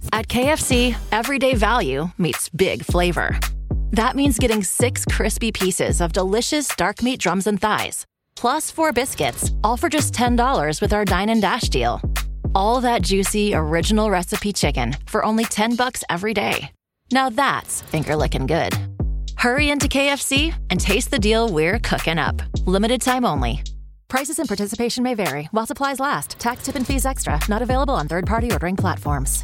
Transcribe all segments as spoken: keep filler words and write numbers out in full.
At K F C, everyday value meets big flavor. That means getting six crispy pieces of delicious dark meat drums and thighs, plus four biscuits, all for just ten dollars with our Dine and Dash deal. All that juicy, original recipe chicken for only ten bucks every day. Now that's finger-licking good. Hurry into K F C and taste the deal we're cooking up. Limited time only. Prices and participation may vary while supplies last. Tax, tip, and fees extra. Not available on third-party ordering platforms.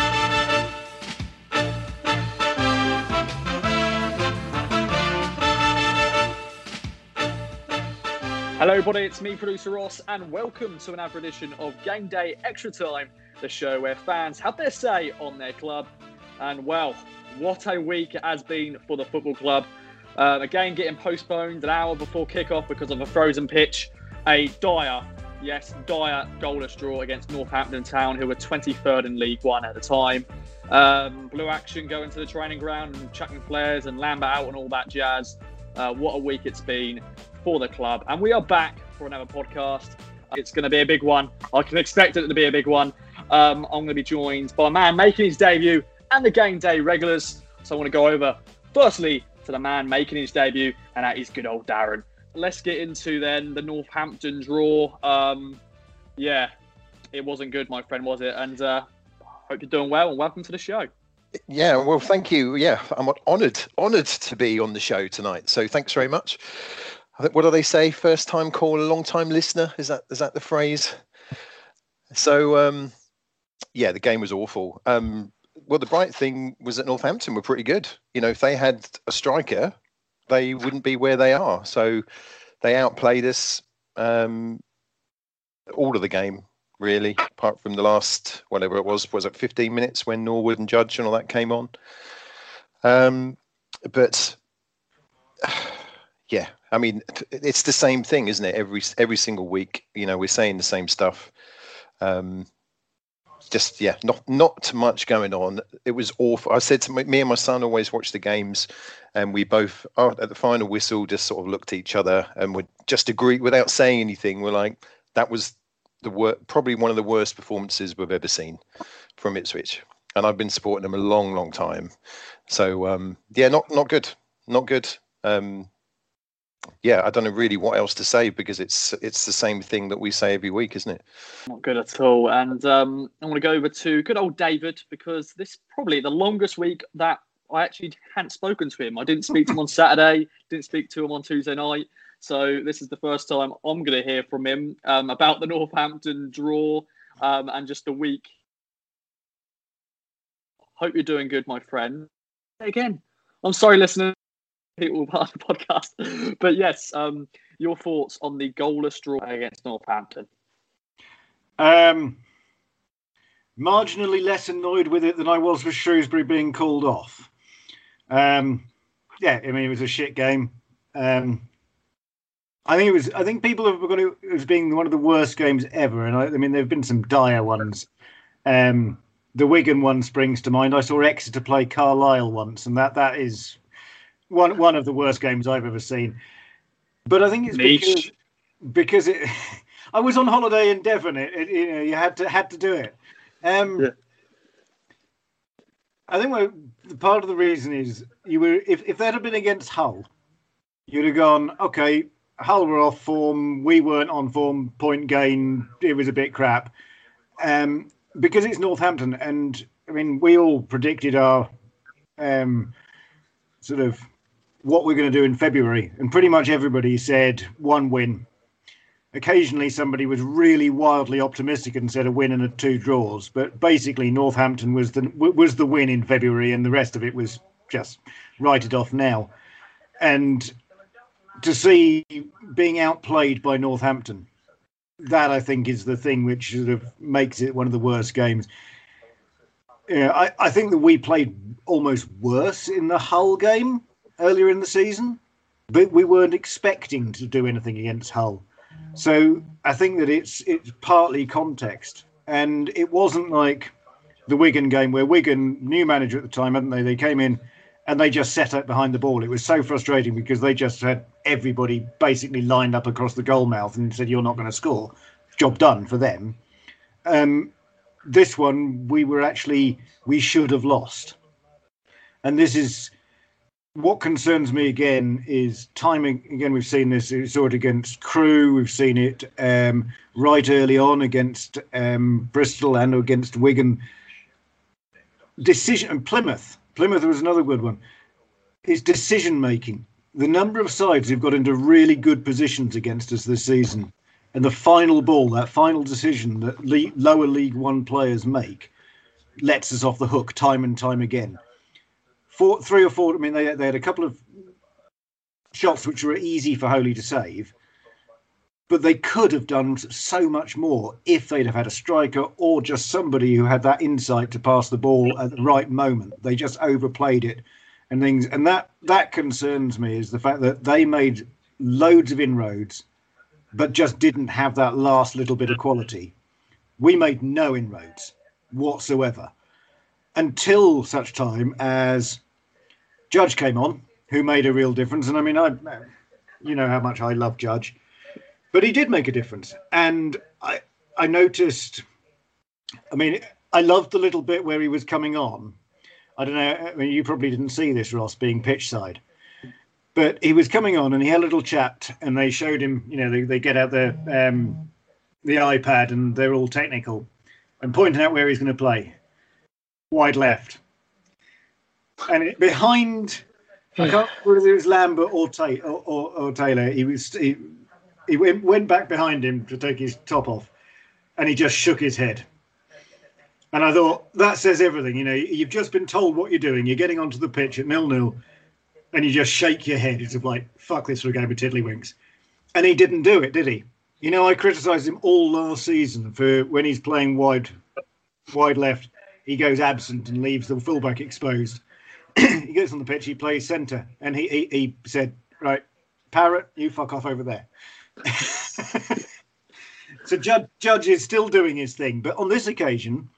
Hello everybody, it's me, producer Ross, and welcome to another edition of Game Day Extra Time, the show where fans have their say on their club. And well, what a week it has been for the football club. Uh, a game getting postponed an hour before kickoff because of a frozen pitch. A dire, yes, dire goalless draw against Northampton Town, who were twenty-third in League One at the time. Um, blue action going to the training ground and chucking flares and Lambert out and all that jazz. Uh, what a week it's been for the club. And we are back for another podcast. It's going to be a big one. I can expect it to be a big one. Um, I'm going to be joined by a man making his debut and the Game Day regulars. So I want to go over, firstly, to the man making his debut, and that is good old Darren. Let's get into then the Northampton draw. Um, yeah, it wasn't good, my friend, was it? And uh, hope you're doing well and welcome to the show. Yeah, well, thank you. Yeah, I'm honoured, honoured to be on the show tonight. So thanks very much. I think, what do they say? First time caller, long time listener. Is that is that the phrase? So um, yeah, the game was awful. Um, well, the bright thing was that Northampton were pretty good. You know, if they had a striker, they wouldn't be where they are. So they outplayed us um, all of the game, really, apart from the last, whatever it was, was it fifteen minutes when Norwood and Judge and all that came on? Um, but, yeah, I mean, it's the same thing, isn't it? Every every single week, you know, we're saying the same stuff. Um, just, yeah, not not much going on. It was awful. I said to my, me and my son always watch the games, and we both, oh, at the final whistle, just sort of looked at each other and would just agree without saying anything. We're like, that was the wor- probably one of the worst performances we've ever seen from Ipswich. And I've been supporting them a long, long time. So, um, yeah, not not good. Not good. Um, yeah, I don't know really what else to say because it's it's the same thing that we say every week, isn't it? Not good at all. And um, I want to go over to good old David because this is probably the longest week that I actually hadn't spoken to him. I didn't speak to him on Saturday, didn't speak to him on Tuesday night. So this is the first time I'm going to hear from him um, about the Northampton draw um, and just the week. Hope you're doing good, my friend. Again, I'm sorry, listeners. People part of the podcast, but yes, um, your thoughts on the goalless draw against Northampton? Um, marginally less annoyed with it than I was with Shrewsbury being called off. Um, yeah, I mean it was a shit game. Um, I think it was. I think people have got it as being one of the worst games ever, and I, I mean there have been some dire ones. Um, the Wigan one springs to mind. I saw Exeter play Carlisle once, and that that is. One one of the worst games I've ever seen, but I think it's Niche. because because it. I was on holiday in Devon. It, it you know you had to had to do it. Um, yeah. I think what, part of the reason is you were if if that had been against Hull, you'd have gone okay. Hull were off form. We weren't on form. Point gain. It was a bit crap. Um, because it's Northampton, and I mean we all predicted our um, sort of. What we're going to do in February. And pretty much everybody said one win. Occasionally somebody was really wildly optimistic and said a win and a two draws. But basically Northampton was the was the win in February and the rest of it was just write it off now. And to see being outplayed by Northampton, that I think is the thing which sort of makes it one of the worst games. Yeah, I, I think that we played almost worse in the Hull game earlier in the season, but we weren't expecting to do anything against Hull. So I think that it's it's partly context. And it wasn't like the Wigan game where Wigan, new manager at the time, hadn't they? They came in and they just set up behind the ball. It was so frustrating because they just had everybody basically lined up across the goal mouth and said, you're not going to score. Job done for them. Um, this one, we were actually, we should have lost. And this is, what concerns me again is timing. Again, we've seen this, we saw it against Crewe, we've seen it um, right early on against um, Bristol and against Wigan. Decision, and Plymouth, Plymouth was another good one, is decision making. The number of sides who've got into really good positions against us this season, and the final ball, that final decision that le- lower League One players make, lets us off the hook time and time again. Four, three or four, I mean, they, they had a couple of shots which were easy for Holy to save, but they could have done so much more if they'd have had a striker or just somebody who had that insight to pass the ball at the right moment. They just overplayed it and things. And that, that concerns me, is the fact that they made loads of inroads, but just didn't have that last little bit of quality. We made no inroads whatsoever until such time as Judge came on, who made a real difference. And I mean, I, you know how much I love Judge, but he did make a difference. And I, I noticed, I mean, I loved the little bit where he was coming on. I don't know, I mean, you probably didn't see this, Ross, being pitch side. But he was coming on and he had a little chat, and they showed him, you know, they, they get out the um, the iPad and they're all technical and pointing out where he's going to play. Wide left. And it, behind, I can't remember whether it was Lambert or, Ta- or, or, or Taylor, he was he, he went, went back behind him to take his top off, and he just shook his head. And I thought, that says everything. You know, you've just been told what you're doing. You're getting onto the pitch at nil-nil, and you just shake your head. It's like, fuck this for a game of tiddlywinks. And he didn't do it, did he? You know, I criticised him all last season for when he's playing wide, wide left, he goes absent and leaves the fullback exposed. He goes on the pitch, he plays centre, and he, he, he said, right, Parrott, you fuck off over there. So Judge, Judge is still doing his thing. But on this occasion,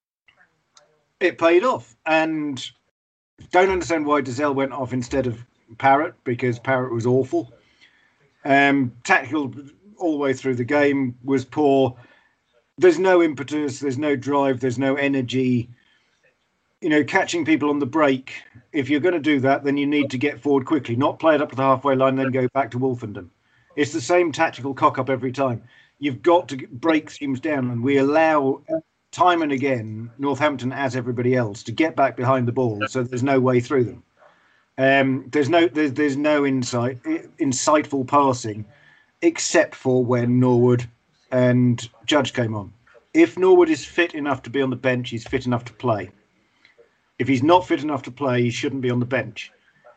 it paid off. And don't understand why Dazelle went off instead of Parrott, because Parrott was awful. Um, tactical all the way through the game was poor. There's no impetus, there's no drive, there's no energy. You know, catching people on the break, if you're going to do that, then you need to get forward quickly, not play it up to the halfway line, then go back to Wolfenden. It's the same tactical cock-up every time. You've got to break teams down, and we allow time and again Northampton, as everybody else, to get back behind the ball, so there's no way through them. Um, there's no there's, there's no insight, insightful passing, except for when Norwood and Judge came on. If Norwood is fit enough to be on the bench, he's fit enough to play. If he's not fit enough to play, he shouldn't be on the bench.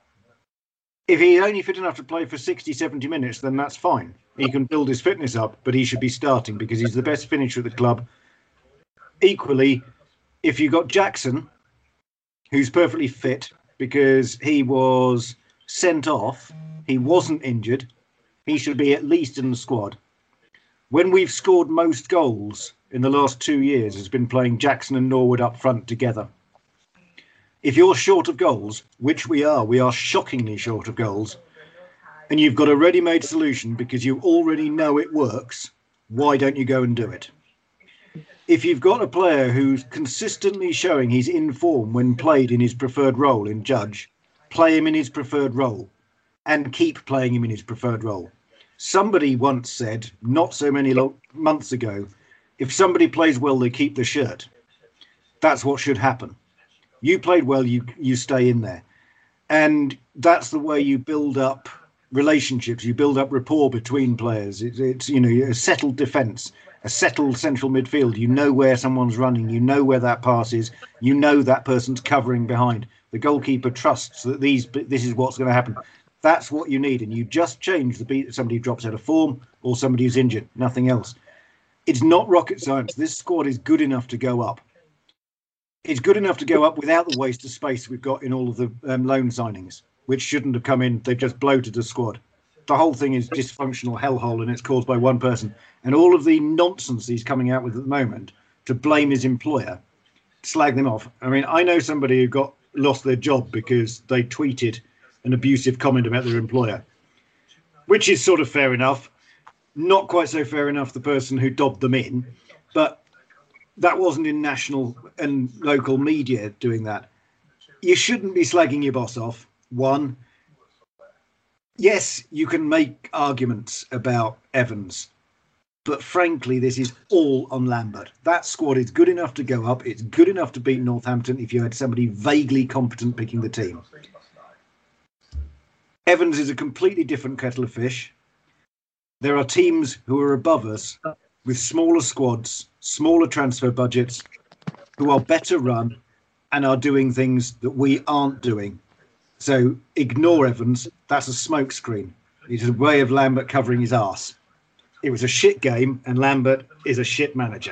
If he's only fit enough to play for sixty, seventy minutes, then that's fine. He can build his fitness up, but he should be starting because he's the best finisher at the club. Equally, if you've got Jackson, who's perfectly fit because he was sent off, he wasn't injured, he should be at least in the squad. When we've scored most goals in the last two years has been playing Jackson and Norwood up front together. If you're short of goals, which we are, we are shockingly short of goals, and you've got a ready-made solution because you already know it works, why don't you go and do it? If you've got a player who's consistently showing he's in form when played in his preferred role in Judge, play him in his preferred role and keep playing him in his preferred role. Somebody once said, not so many long, months ago, if somebody plays well, they keep the shirt. That's what should happen. You played well, you you stay in there. And that's the way you build up relationships. You build up rapport between players. It's, it's you know, a settled defence, a settled central midfield. You know where someone's running. You know where that pass is. You know that person's covering behind. The goalkeeper trusts that these this is what's going to happen. That's what you need. And you just change the beat that somebody drops out of form or somebody who's injured. Nothing else. It's not rocket science. This squad is good enough to go up. It's good enough to go up without the waste of space we've got in all of the um, loan signings, which shouldn't have come in. They've just bloated the squad. The whole thing is dysfunctional hellhole, and it's caused by one person. And all of the nonsense he's coming out with at the moment to blame his employer, slag them off. I mean, I know somebody who got lost their job because they tweeted an abusive comment about their employer, which is sort of fair enough. Not quite so fair enough the person who dobbed them in, but that wasn't in national and local media doing that. You shouldn't be slagging your boss off. One, yes, you can make arguments about Evans, but frankly, this is all on Lambert. That squad is good enough to go up. It's good enough to beat Northampton if you had somebody vaguely competent picking the team. Evans is a completely different kettle of fish. There are teams who are above us with smaller squads, smaller transfer budgets, who are better run and are doing things that we aren't doing. So ignore Evans. That's a smokescreen. It's a way of Lambert covering his arse. It was a shit game, and Lambert is a shit manager.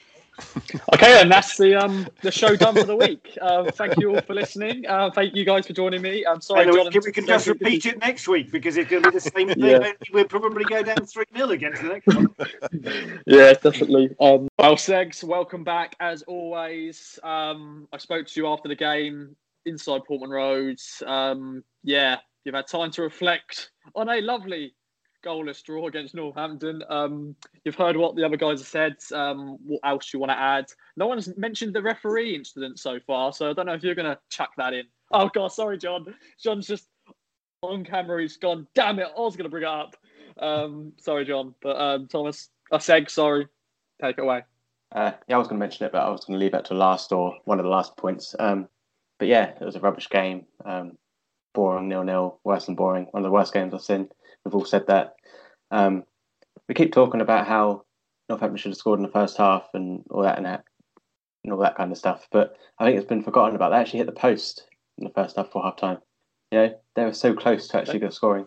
Okay, and that's the um the show done for the week. Uh, thank you all for listening. Uh, thank you guys for joining me. I'm sorry, John. John, We can just repeat it next week because it's going to be the same thing. Yeah. We'll probably go down three nil against the next one. Yeah, definitely. Um, well, Segs, welcome back as always. Um, I spoke to you after the game inside Portman Road. Um, yeah, you've had time to reflect on a lovely goalless draw against Northampton. Um, you've heard what the other guys have said. Um, what else you want to add? No one's mentioned the referee incident so far, so I don't know if you're going to chuck that in. Oh, God, sorry, John. John's just on camera. He's gone, damn it, I was going to bring it up. Um, sorry, John. But um, Thomas, I said sorry. Take it away. Uh, yeah, I was going to mention it, but I was going to leave that to last or one of the last points. Um, but yeah, it was a rubbish game. Um, boring, nil-nil, worse than boring. One of the worst games I've seen. We've all said that. Um, we keep talking about how Northampton should have scored in the first half and all that and that and all that kind of stuff. But I think it's been forgotten about. They actually hit the post in the first half before half time. You know, they were so close to actually scoring.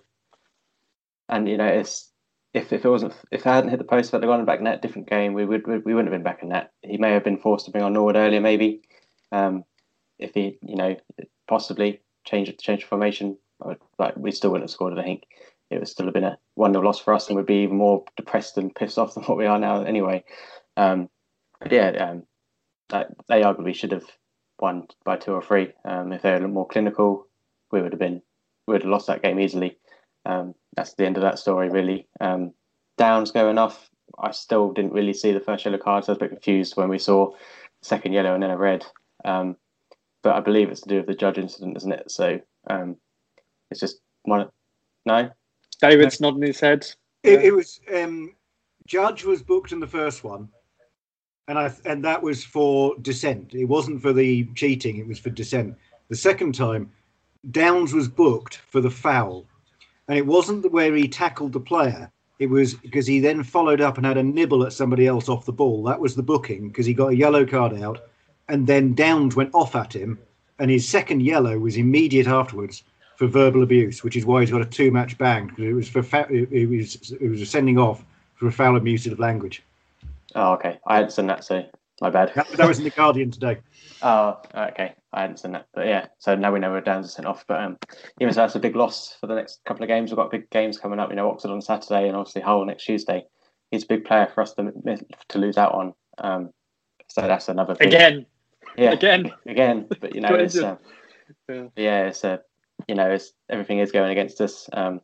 And you know, it's if if it wasn't if they hadn't hit the post, if they'd gone in the back net, different game. We would we wouldn't have been back in net. He may have been forced to bring on Norwood earlier, maybe. Um, if he, you know, possibly change change formation, like we still wouldn't have scored. I think it would still have been a one nil loss for us, and we'd be even more depressed and pissed off than what we are now. Anyway, um, but yeah, um, they arguably should have won by two or three. Um, if they were a little more clinical, we would have been we would have lost that game easily. Um, that's the end of that story, really. Um, Downs going off. I still didn't really see the first yellow card, so I was a bit confused when we saw the second yellow and then a red. Um, but I believe it's to do with the judge incident, isn't it? So um, it's just one. No, David's nodding his head. It, it was um, Judge was booked in the first one, and I and that was for dissent. It wasn't for the cheating; it was for dissent. The second time, Downs was booked for the foul, and it wasn't where he tackled the player. It was because he then followed up and had a nibble at somebody else off the ball. That was the booking because he got a yellow card out, and then Downs went off at him, and his second yellow was immediate afterwards for verbal abuse, which is why he's got a two-match ban because it was for fa- it was it was a sending off for a foul abusive language. Oh, okay. I hadn't seen that, so my bad. That, that was in the Guardian today. Oh, okay. I hadn't seen that, but yeah. So now we know we're down to sent off. But um, even so, that's a big loss for the next couple of games. We've got big games coming up. You know, Oxford on Saturday and obviously Hull next Tuesday. He's a big player for us to to lose out on. Um, so that's another big, Again. Yeah. Again. Again. But you know, it's uh, yeah. yeah, it's a. Uh, You know, it's, everything is going against us. Um,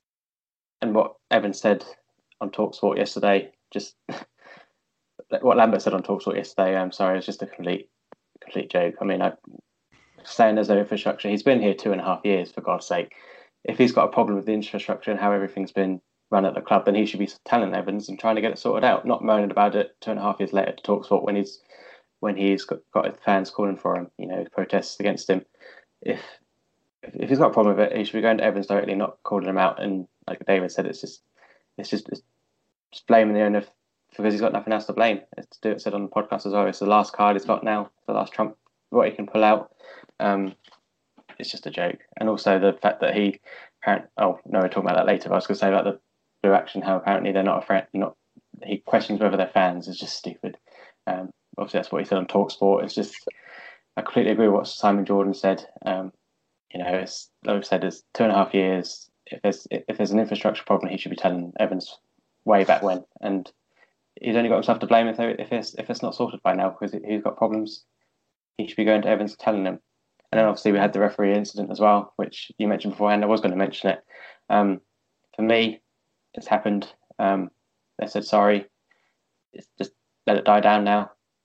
and what Evan said on TalkSport yesterday, just what Lambert said on TalkSport yesterday, I'm sorry, it's just a complete, complete joke. I mean, I'm saying there's no infrastructure. He's been here two and a half years, for God's sake. If he's got a problem with the infrastructure and how everything's been run at the club, then he should be telling Evans and trying to get it sorted out, not moaning about it two and a half years later to TalkSport when he's when he's got, got his fans calling for him, you know, protests against him. If If he's got a problem with it, he should be going to Evans directly, not calling him out. And like David said, it's just, it's just, it's just blaming the owner because he's got nothing else to blame. It's to do it said on the podcast as well. It's the last card he's got now, the last trump, what he can pull out. Um, it's just a joke. And also the fact that he, apparently, oh no, we're talking about that later. But I was going to say about the blue action, how apparently they're not a friend. Not he questions whether they're fans is just stupid. Um, obviously that's what he said on TalkSport. It's just, I completely agree with what Simon Jordan said. Um, You know, it's like I've said, it's two and a half years. If there's if there's an infrastructure problem, he should be telling Evans way back when. And he's only got himself to blame if if it's if it's not sorted by now because he's got problems. He should be going to Evans telling him. And then obviously we had the referee incident as well, which you mentioned beforehand. I was going to mention it. Um, for me, it's happened. Um, they said sorry. It's just let it die down now.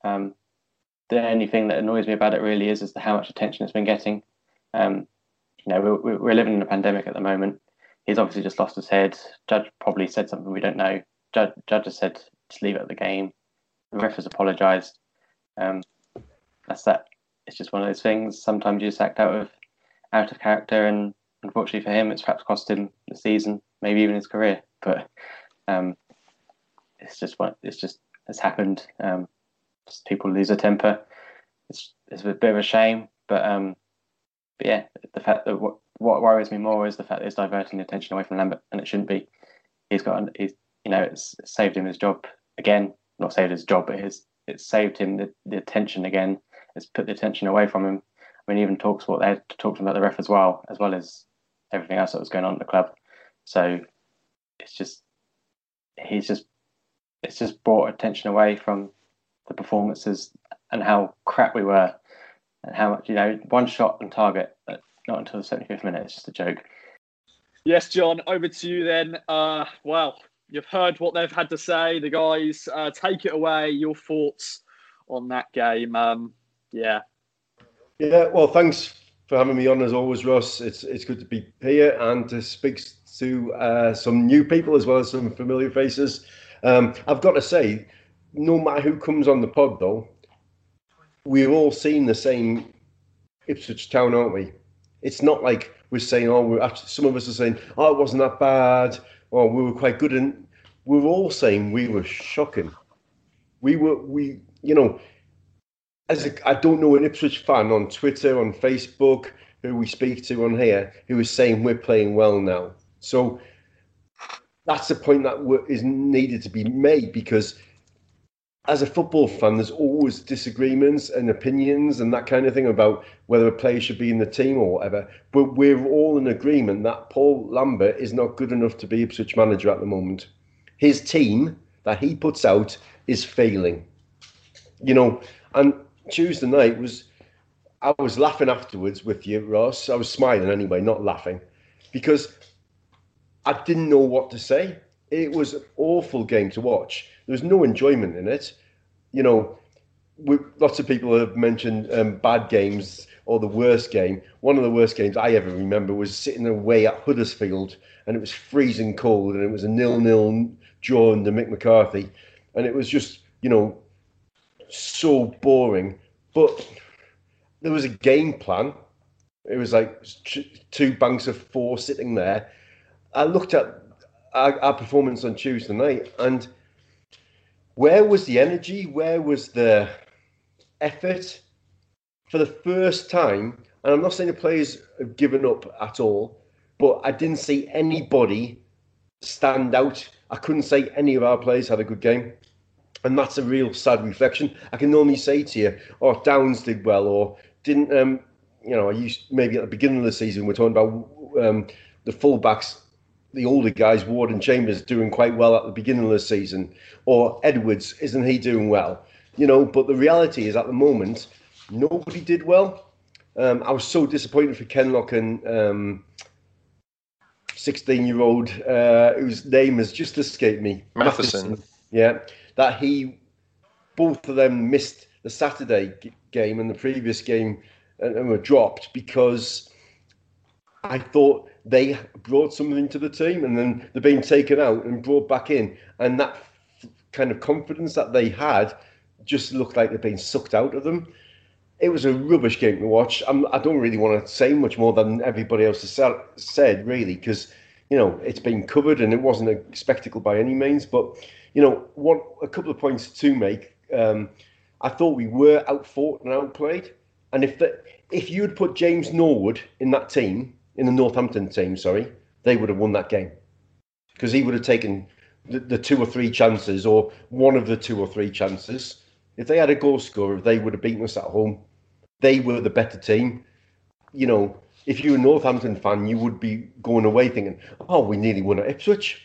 Um, the only thing that annoys me about it really is, is the, how much attention it's been getting. Um, you know, we're, we're living in a pandemic at the moment. He's obviously just lost his head. Judge probably said something we don't know. Judge, Judge has said, just leave it at the game. The ref has apologised. Um, that's that. It's just one of those things. Sometimes you just act out of out of character, and unfortunately for him, it's perhaps cost him the season, maybe even his career. But um, it's just what it's just has happened. Um, just people lose their temper. It's it's a bit of a shame, but um, but yeah, the fact that what what worries me more is the fact that it's diverting attention away from Lambert, and it shouldn't be. He's got he's you know it's, it's saved him his job again. Not saved his job, but his it's saved him the, the attention again. It's put the attention away from him. I mean, even talks what they talked about the ref as well, as well as everything else that was going on at the club. So it's just he's just it's just brought attention away from the performances and how crap we were, and how much you know one shot on target, but not until the seventy-fifth minute. It's just a joke. Yes, John. Over to you then. Uh, well, you've heard what they've had to say. The guys, uh, take it away. Your thoughts on that game? Um, yeah. Yeah, well, thanks for having me on as always, Ross. It's it's good to be here and to speak to uh, some new people as well as some familiar faces. Um, I've got to say, no matter who comes on the pod, though, we've all seen the same Ipswich Town, aren't we? It's not like we're saying, oh, we're actually, some of us are saying, oh, it wasn't that bad, or we were quite good, and we're all saying we were shocking. We were, we, you know. As a, I don't know an Ipswich fan on Twitter, on Facebook, who we speak to on here, who is saying we're playing well now. So that's the point that is needed to be made, because as a football fan, there's always disagreements and opinions and that kind of thing about whether a player should be in the team or whatever. But we're all in agreement that Paul Lambert is not good enough to be Ipswich manager at the moment. His team that he puts out is failing. You know, and Tuesday night was, I was laughing afterwards with you, Ross. I was smiling anyway, not laughing, because I didn't know what to say. It was an awful game to watch. There was no enjoyment in it. You know, we, lots of people have mentioned um, bad games or the worst game. One of the worst games I ever remember was sitting away at Huddersfield, and it was freezing cold, and it was a nil-nil draw under Mick McCarthy, and it was just, you know, so boring. But there was a game plan. It was like two banks of four sitting there. I looked at our, our performance on Tuesday night, and where was the energy? Where was the effort? For the first time, and I'm not saying the players have given up at all, but I didn't see anybody stand out. I couldn't say any of our players had a good game. And that's a real sad reflection. I can normally say to you, oh, Downs did well, or didn't, um, you know, I used maybe at the beginning of the season, we're talking about um, the fullbacks, the older guys, Ward and Chambers, doing quite well at the beginning of the season, or Edwards, isn't he doing well? You know, but the reality is at the moment, nobody did well. Um, I was so disappointed for Kenlock and um, sixteen-year-old, uh, whose name has just escaped me. Matheson. Matheson. Yeah. That he, both of them missed the Saturday g- game and the previous game and, and were dropped because I thought they brought something to the team, and then they're being taken out and brought back in. And that f- kind of confidence that they had just looked like they're being sucked out of them. It was a rubbish game to watch. I'm, I don't really want to say much more than everybody else has said, really, because, you know, it's been covered and it wasn't a spectacle by any means. But you know, one a couple of points to make. Um, I thought we were outfought and outplayed. And if the, if you had put James Norwood in that team, in the Northampton team, sorry, they would have won that game. Because he would have taken the, the two or three chances, or one of the two or three chances. If they had a goal scorer, they would have beaten us at home. They were the better team. You know, if you're a Northampton fan, you would be going away thinking, oh, we nearly won at Ipswich.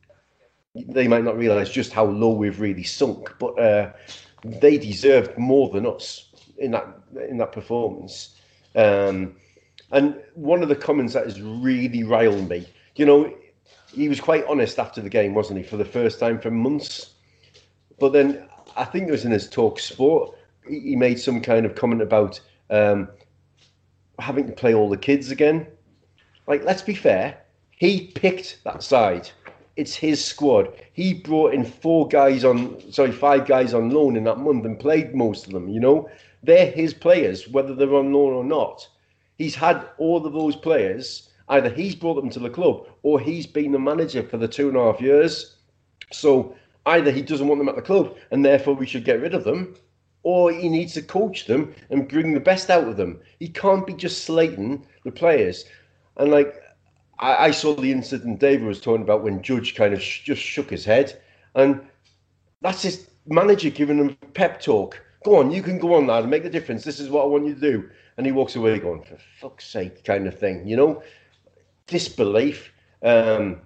They might not realise just how low we've really sunk, but uh, they deserved more than us in that in that performance. Um, and one of the comments that has really riled me, you know, he was quite honest after the game, wasn't he, for the first time for months. But then I think it was in his Talk Sport he made some kind of comment about um, having to play all the kids again. Like, let's be fair, he picked that side. It's his squad. He brought in four guys on, sorry, five guys on loan in that month and played most of them, you know? They're his players, whether they're on loan or not. He's had all of those players. Either he's brought them to the club or he's been the manager for the two and a half years. So either he doesn't want them at the club and therefore we should get rid of them, or he needs to coach them and bring the best out of them. He can't be just slating the players. And like, I, I saw the incident David was talking about when Judge kind of sh- just shook his head. And that's his manager giving him a pep talk. Go on, you can go on, lad, and make the difference. This is what I want you to do. And he walks away going, for fuck's sake, kind of thing, you know? Disbelief. Um,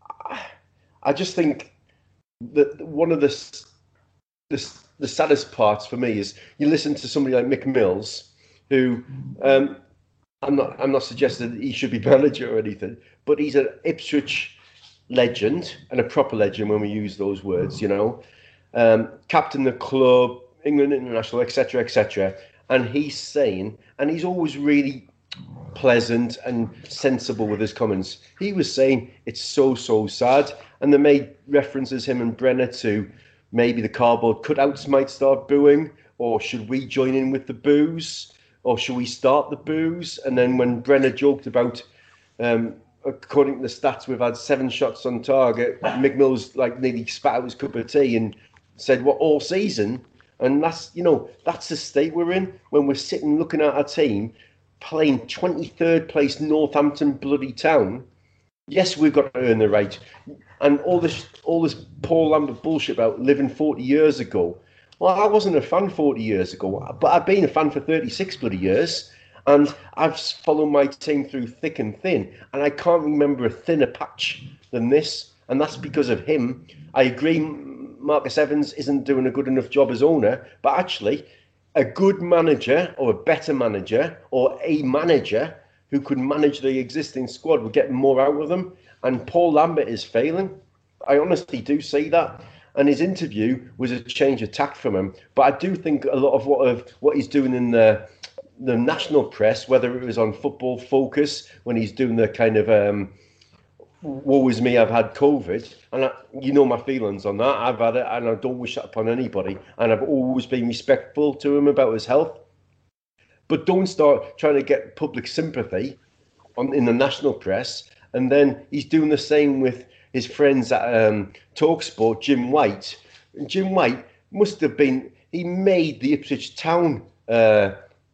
I just think that one of the, the the saddest parts for me is you listen to somebody like Mick Mills, who um, I'm not I'm not suggesting that he should be manager or anything, but he's an Ipswich legend and a proper legend when we use those words, you know, um, captain the club, England international, et cetera, et cetera. And he's saying, and he's always really pleasant and sensible with his comments. He was saying it's so, so sad. And they made references, him and Brenner, to maybe the cardboard cutouts might start booing, or should we join in with the boos, or should we start the boos? And then when Brenner joked about, um, according to the stats, we've had seven shots on target, Mick Mills like nearly spat out his cup of tea and said, what, all season? And that's, you know, that's the state we're in when we're sitting looking at our team playing twenty-third place Northampton bloody Town. Yes, we've got to earn the right. And all this all this Paul Lambert bullshit about living forty years ago. Well, I wasn't a fan forty years ago, but I've been a fan for thirty-six bloody years. And I've followed my team through thick and thin. And I can't remember a thinner patch than this. And that's because of him. I agree, Marcus Evans isn't doing a good enough job as owner. But actually, a good manager or a better manager or a manager who could manage the existing squad would get more out of them. And Paul Lambert is failing. I honestly do see that. And his interview was a change of tack from him. But I do think a lot of what of what he's doing in the the national press, whether it was on Football Focus, when he's doing the kind of um, woe is me, I've had COVID. And I, you know my feelings on that. I've had it and I don't wish that upon anybody. And I've always been respectful to him about his health. But don't start trying to get public sympathy on in the national press. And then he's doing the same with his friends at um, TalkSport, Jim White. And Jim White must have been, he made the Ipswich Town, uh,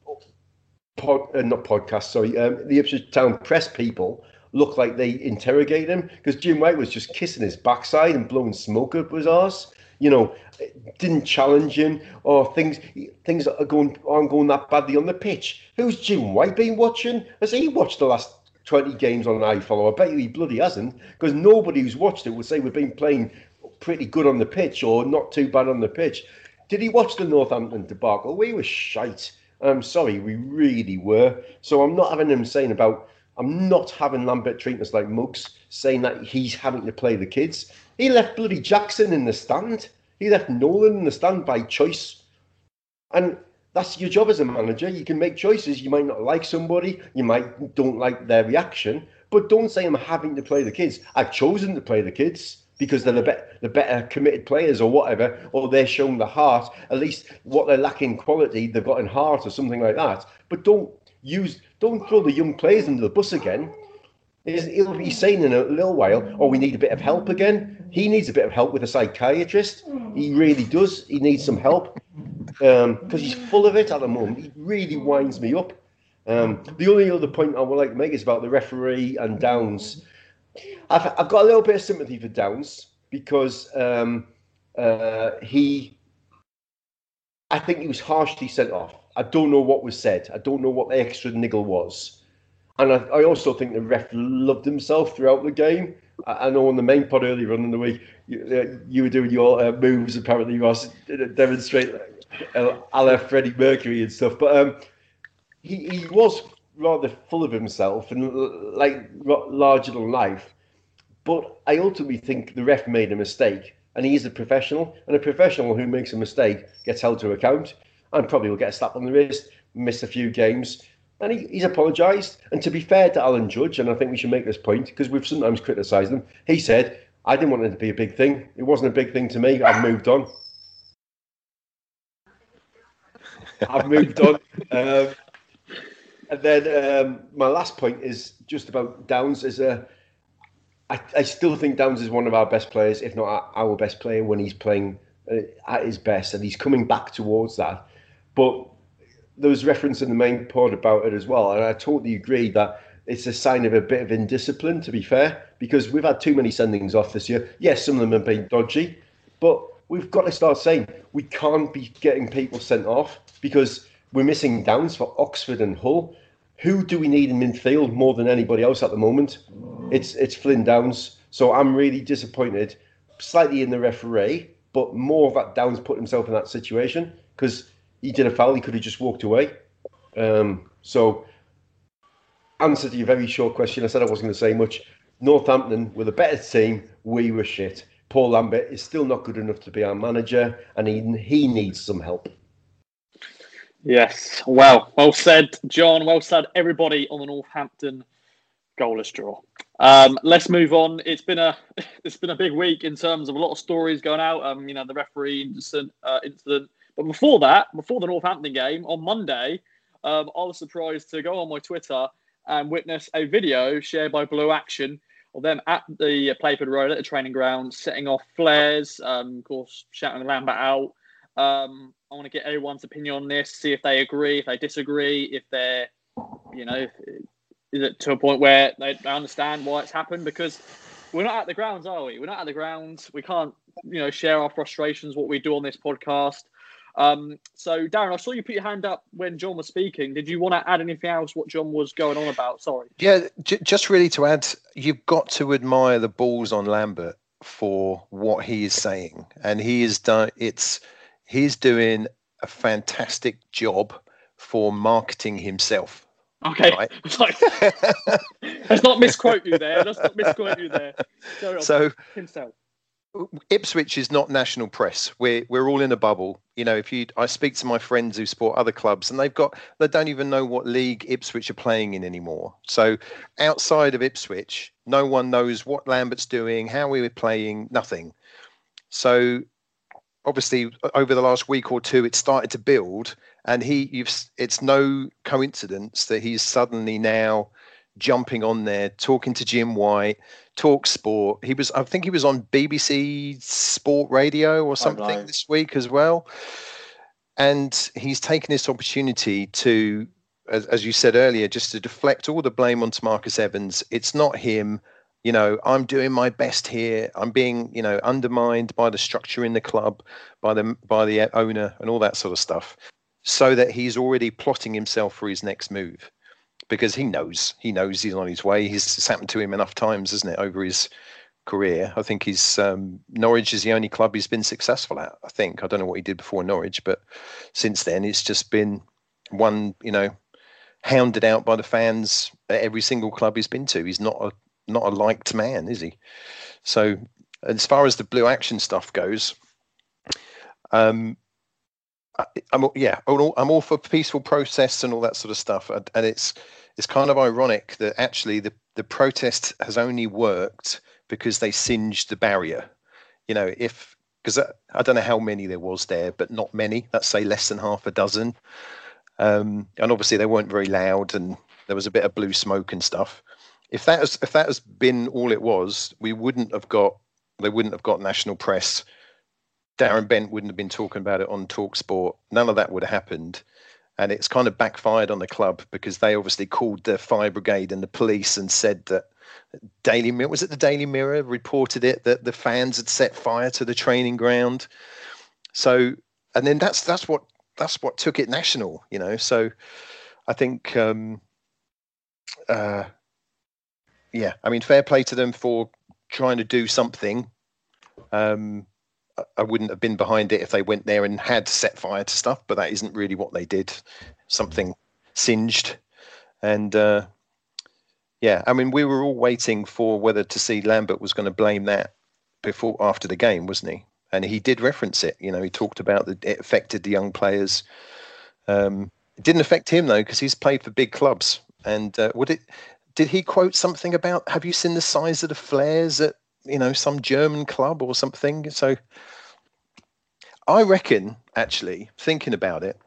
pod, uh, not podcast, sorry, um, the Ipswich Town press people look like they interrogate him, because Jim White was just kissing his backside and blowing smoke up his arse. You know, didn't challenge him, or things things are going aren't going that badly on the pitch. Who's Jim White been watching? Has he watched the last twenty games on iFollow? I bet you he bloody hasn't, because nobody who's watched it would say we've been playing pretty good on the pitch or not too bad on the pitch. Did he watch the Northampton debacle? We were shite. I'm sorry, we really were. So I'm not having him saying about, I'm not having Lambert treating us like mugs, saying that he's having to play the kids. He left bloody Jackson in the stand. He left Nolan in the stand by choice. And that's your job as a manager. You can make choices. You might not like somebody. You might don't like their reaction. But don't say I'm having to play the kids. I've chosen to play the kids because they're the, be- the better committed players or whatever, or they're showing the heart. At least what they're lacking quality, they've got in heart or something like that. But don't use, don't throw the young players under the bus again. He'll be saying in a little while, oh, we need a bit of help again. He needs a bit of help with a psychiatrist. He really does. He needs some help because um, he's full of it at the moment. He really winds me up. Um, the only other point I would like to make is about the referee and Downs. I've, I've got a little bit of sympathy for Downs because um, uh, he, I think he was harshly sent off. I don't know what was said. I don't know what the extra niggle was. And I, I also think the ref loved himself throughout the game. I, I know on the main pod earlier on in the week, you, uh, you were doing your uh, moves, apparently, Ross, demonstrate uh, a la Freddie Mercury and stuff. But um, he, he was rather full of himself and like larger than life. But I ultimately think the ref made a mistake. And he is a professional. And a professional who makes a mistake gets held to account. and probably will get a slap on the wrist, miss a few games. And he, he's apologised. And to be fair to Alan Judge, and I think we should make this point, because we've sometimes criticised him, he said, I didn't want it to be a big thing. It wasn't a big thing to me. I've moved on. I've moved on. Um, and then um, my last point is just about Downs. Is a, I, I still think Downs is one of our best players, if not our best player, when he's playing uh, at his best. And he's coming back towards that. But there was reference in the main pod about it as well, and I totally agree that it's a sign of a bit of indiscipline, to be fair, because we've had too many sendings off this year. Yes, some of them have been dodgy, but we've got to start saying we can't be getting people sent off because we're missing Downs for Oxford and Hull. Who do we need in midfield more than anybody else at the moment? It's it's Flynn Downs. So I'm really disappointed, slightly in the referee, but more that Downs put himself in that situation because he did a foul. He could have just walked away. Um, so, answer to your very short question, I said I wasn't going to say much. Northampton were the better team. We were shit. Paul Lambert is still not good enough to be our manager, and he he needs some help. Yes, well, well said, John. Well said, everybody on the Northampton goalless draw. Um, let's move on. It's been a it's been a big week in terms of a lot of stories going out. Um, you know, the referee incident. Uh, incident. But before that, before the Northampton game, on Monday, um, I was surprised to go on my Twitter and witness a video shared by Blue Action of them at the Playford Road at the training ground, setting off flares, um, of course, shouting Lambert out. Um, I want to get everyone's opinion on this, see if they agree, if they disagree, if they're, you know, is it to a point where they understand why it's happened? Because we're not at the grounds, are we? We're not at the grounds. We can't, you know, share our frustrations, what we do on this podcast. Um, so, Darren, I saw you put your hand up when John was speaking. Did you want to add anything else what John was going on about? Sorry. Yeah, j- just really to add, you've got to admire the balls on Lambert for what he is saying. And he is done, it's, he's doing a fantastic job for marketing himself. Okay. Right? Let's not misquote you there. Let's not misquote you there. So, himself. Ipswich is not national press. We're we're all in a bubble. You know, if you, I speak to my friends who support other clubs, and they've got, they don't even know what league Ipswich are playing in anymore. So outside of Ipswich, no one knows what Lambert's doing, how we were playing, nothing. So obviously, over the last week or two, it started to build, and he, you've, it's no coincidence that he's suddenly now jumping on there, talking to Jim White, Talk Sport. He was, I think he was on B B C Sport Radio or something this week as well. And he's taken this opportunity to, as, as you said earlier, just to deflect all the blame onto Marcus Evans. It's not him. You know, I'm doing my best here. I'm being, you know, undermined by the structure in the club, by the by the owner and all that sort of stuff, so that he's already plotting himself for his next move. Because he knows, he knows he's on his way. He's, it's happened to him enough times, isn't it, over his career? I think he's um, Norwich is the only club he's been successful at. I think I don't know what he did before Norwich, but since then it's just been one, you know, hounded out by the fans at every single club he's been to. He's not a not a liked man, is he? So as far as the Blue Action stuff goes, um, I, I'm yeah, I'm all, I'm all for peaceful process and all that sort of stuff, and, and it's. It's kind of ironic that actually the, the protest has only worked because they singed the barrier. You know, if, because I, I don't know how many there was there, but not many. Let's say less than half a dozen. Um, and obviously they weren't very loud, and there was a bit of blue smoke and stuff. If that has, if that has been all it was, we wouldn't have got, they wouldn't have got national press. Darren Bent wouldn't have been talking about it on Talk Sport. None of that would have happened. And it's kind of backfired on the club because they obviously called the fire brigade and the police and said that Daily Mirror, was it the Daily Mirror, reported it, that the fans had set fire to the training ground. So, and then that's that's what that's what took it national, you know. So I think, um, uh, yeah, I mean, fair play to them for trying to do something. Um, I wouldn't have been behind it if they went there and had set fire to stuff, but that isn't really what they did. Something singed. And uh, yeah, I mean, we were all waiting for whether to see Lambert was going to blame that before, after the game, wasn't he? And he did reference it. You know, he talked about that it affected the young players. Um, it didn't affect him though, because he's played for big clubs. And uh, would it? Did he quote something about? Have you seen the size of the flares at you know some German club or something? So I reckon, actually, thinking about it,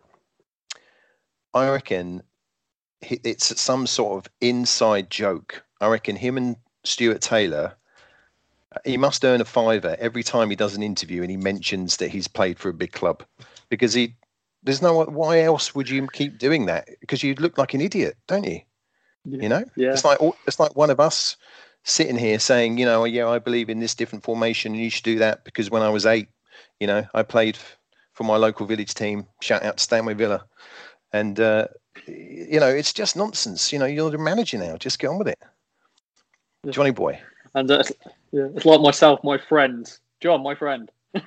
I reckon it's some sort of inside joke. I reckon him and Stuart Taylor, he must earn a fiver every time he does an interview and he mentions that he's played for a big club, because he there's no why else would you keep doing that? Because you look like an idiot, don't you? Yeah. You know, yeah. It's like it's like one of us sitting here saying, you know, yeah, I believe in this different formation and you should do that because when I was eight, you know, I played for my local village team. Shout out to Stanway Villa, and uh, you know, it's just nonsense. You know, you're the manager now. Just get on with it, yeah. Johnny boy. And uh, yeah, it's like myself, my friend John, my friend.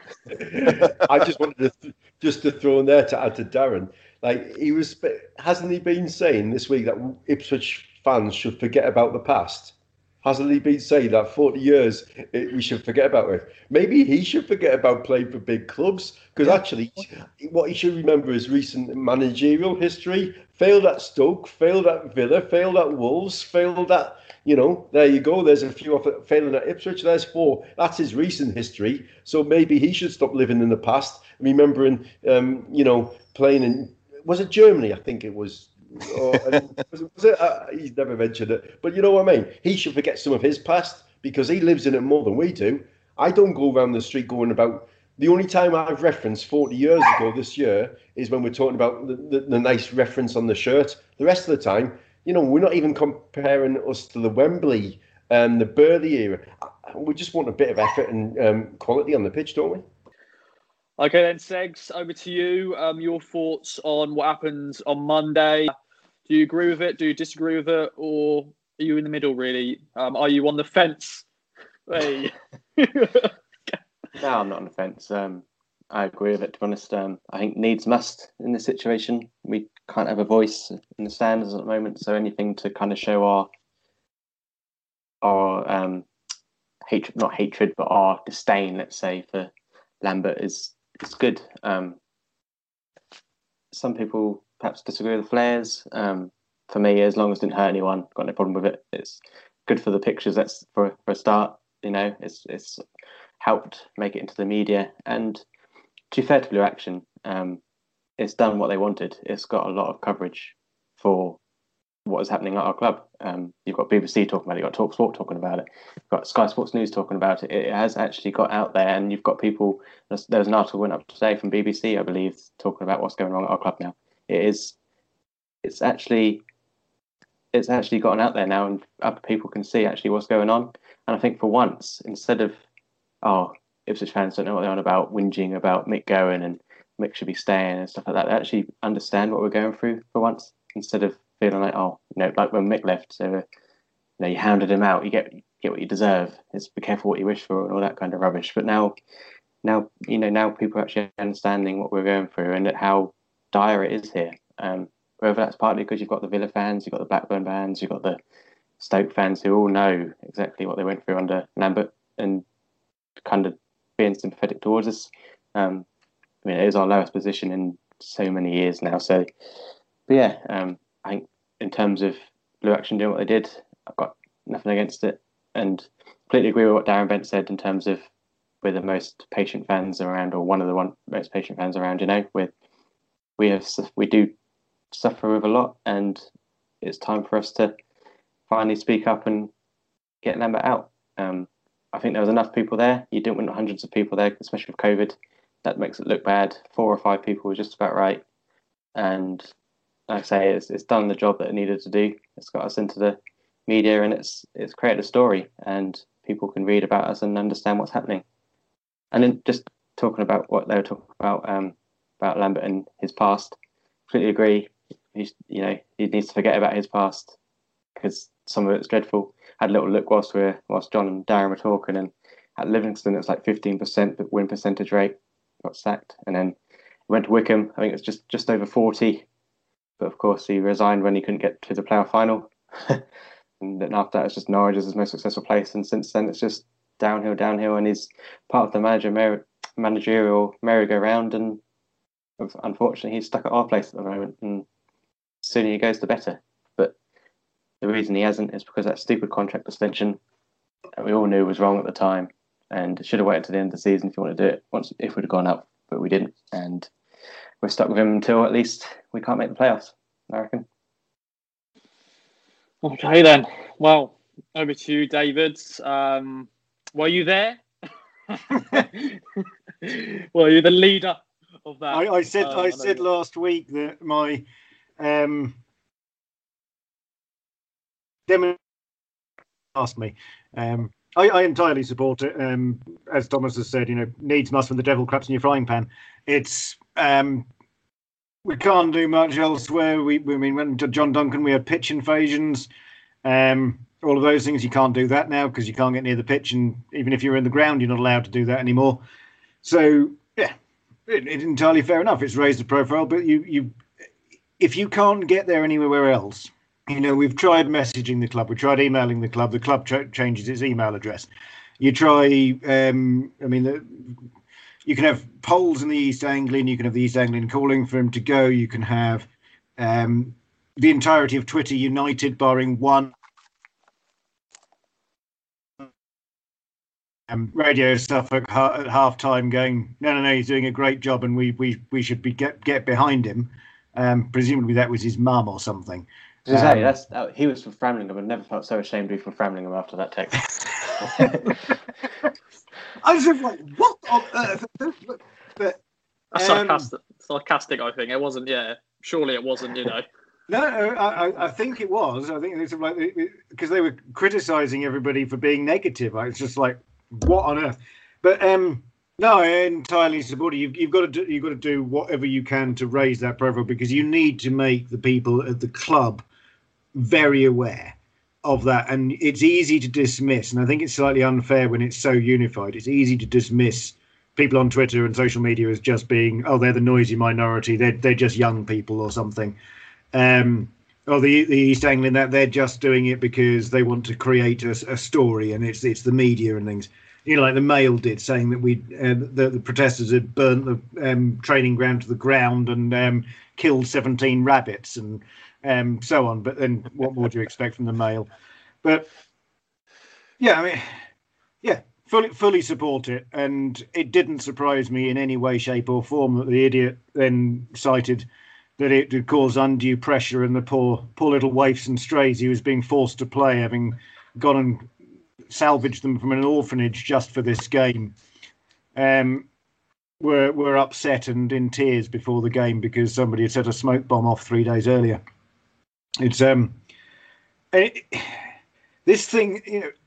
I just wanted to th- just to throw in there to add to Darren. Like he was, hasn't he been saying this week that Ipswich fans should forget about the past? Hasn't he been saying that forty years it, we should forget about it? Maybe he should forget about playing for big clubs, because yeah. actually what he should remember is recent managerial history. Failed at Stoke, failed at Villa, failed at Wolves, failed at, you know, there you go. There's a few of it failing at Ipswich. There's four. That's his recent history. So maybe he should stop living in the past, remembering, um, you know, playing in, was it Germany? I think it was. Or, was it, was it uh, he's never mentioned it, but you know what I mean. He should forget some of his past because he lives in it more than we do. I don't go around the street going about. The only time I've referenced forty years ago this year is when we're talking about the, the, the nice reference on the shirt. The rest of the time, you know, we're not even comparing us to the Wembley and the Burley era. We just want a bit of effort and um, quality on the pitch, don't we? Okay then, Segs, over to you. Um, your thoughts on what happened on Monday. Do you agree with it? Do you disagree with it? Or are you in the middle, really? Um, are you on the fence? Hey. No, I'm not on the fence. Um, I agree with it, to be honest. Um, I think needs must in this situation. We can't have a voice in the stands at the moment, so anything to kind of show our our um, hatred, not hatred, but our disdain, let's say, for Lambert is is good. Um, some people perhaps disagree with the flares. Um, for me, as long as it didn't hurt anyone, got no problem with it. It's good for the pictures. That's for for a start. You know, it's it's helped make it into the media, and to be fair to Blue Action, um, it's done what they wanted. It's got a lot of coverage for what is happening at our club. Um, you've got B B C talking about it, you've got TalkSport talking about it, you've got Sky Sports News talking about it. It has actually got out there, and you've got people. There was an article went up today from B B C, I believe, talking about what's going on at our club now. It is, it's actually, it's actually gotten out there now, and other people can see actually what's going on. And I think for once, instead of, oh, Ipswich fans don't know what they're on about, whinging about Mick going and Mick should be staying and stuff like that, they actually understand what we're going through for once, instead of feeling like, oh, you know, like when Mick left, so you know, you hounded him out, you get you get what you deserve. It's be careful what you wish for and all that kind of rubbish. But now, now you know, now people are actually understanding what we're going through and how dire it is here. Um, whether that's partly because you've got the Villa fans, you've got the Blackburn fans, you've got the Stoke fans who all know exactly what they went through under Lambert and kind of being sympathetic towards us. Um, I mean, it is our lowest position in so many years now. So, but yeah, um, I think in terms of Blue Action doing what they did, I've got nothing against it, and completely agree with what Darren Bent said in terms of we're the most patient fans around, or one of the one most patient fans around. You know, with we have we do suffer with a lot, and it's time for us to finally speak up and get Lambert out. Um, I think there was enough people there. You didn't want hundreds of people there, especially with COVID. That makes it look bad. Four or five people was just about right. And like I say, it's it's done the job that it needed to do. It's got us into the media, and it's it's created a story, and people can read about us and understand what's happening. And then just talking about what they were talking about um, about Lambert and his past, completely agree. He's, you know, he needs to forget about his past because some of it's dreadful. I had a little look whilst we were, whilst John and Darren were talking, and at Livingston it was like fifteen percent win percentage rate, got sacked, and then went to Wickham. I think it was just just over forty, but of course he resigned when he couldn't get to the playoff final. And then after that, it's just Norwich as his most successful place, and since then it's just downhill, downhill, and he's part of the manager mer- managerial merry-go-round, and unfortunately, he's stuck at our place at the moment, and the sooner he goes, the better. But the reason he hasn't is because that stupid contract extension that we all knew was wrong at the time, and should have waited to the end of the season if you want to do it. Once if we'd have gone up, but we didn't, and we're stuck with him until at least we can't make the playoffs, I reckon. Okay then. Well, over to you, David. Um, were you there? Were you the leader of that? I, I said um, I said last week that my um, demo asked me. Um, I, I entirely support it. Um, as Thomas has said, you know, needs must when the devil craps in your frying pan. It's um, we can't do much elsewhere. We, we I mean, when John Duncan, we had pitch invasions, um, all of those things. You can't do that now because you can't get near the pitch, and even if you're in the ground, you're not allowed to do that anymore. So yeah, it, it's entirely fair enough. It's raised the profile, but you you if you can't get there anywhere else, you know, we've tried messaging the club, we tried emailing the club. The club tra- changes its email address. You try, um, I mean. The, You can have polls in the East Anglian. You can have the East Anglian calling for him to go. You can have um, the entirety of Twitter united, barring one um, Radio Suffolk ha- at half time going, no, no, no, he's doing a great job and we we, we should be get, get behind him. Um, presumably that was his mum or something. Um, say, that's, uh, he was from Framlingham and never felt so ashamed to be from Framlingham after that text. I was just like, what on earth? But, um, sarcastic, sarcastic, I think. It wasn't, yeah. Surely it wasn't, you know. No, I, I think it was. I think it's like because they were criticising everybody for being negative. It's just like, what on earth? But um, no, I entirely support it. You've, you've got to do, you've got to do whatever you can to raise that profile because you need to make the people at the club very aware of that, and it's easy to dismiss, and I think it's slightly unfair when it's so unified. It's easy to dismiss people on Twitter and social media as just being, oh, they're the noisy minority, they're they're just young people or something, um, or the the East Anglian that they're just doing it because they want to create a, a story, and it's it's the media and things. You know, like the Mail did, saying that we uh, the, the protesters had burnt the um, training ground to the ground and um, killed seventeen rabbits and. Um, so on, but then what more do you expect from the Mail? But yeah, I mean, yeah, fully fully support it, and it didn't surprise me in any way, shape, or form that the idiot then cited that it would cause undue pressure and the poor poor little waifs and strays he was being forced to play, having gone and salvaged them from an orphanage just for this game. Um, were were upset and in tears before the game because somebody had set a smoke bomb off three days earlier. It's um, it, this thing, you know.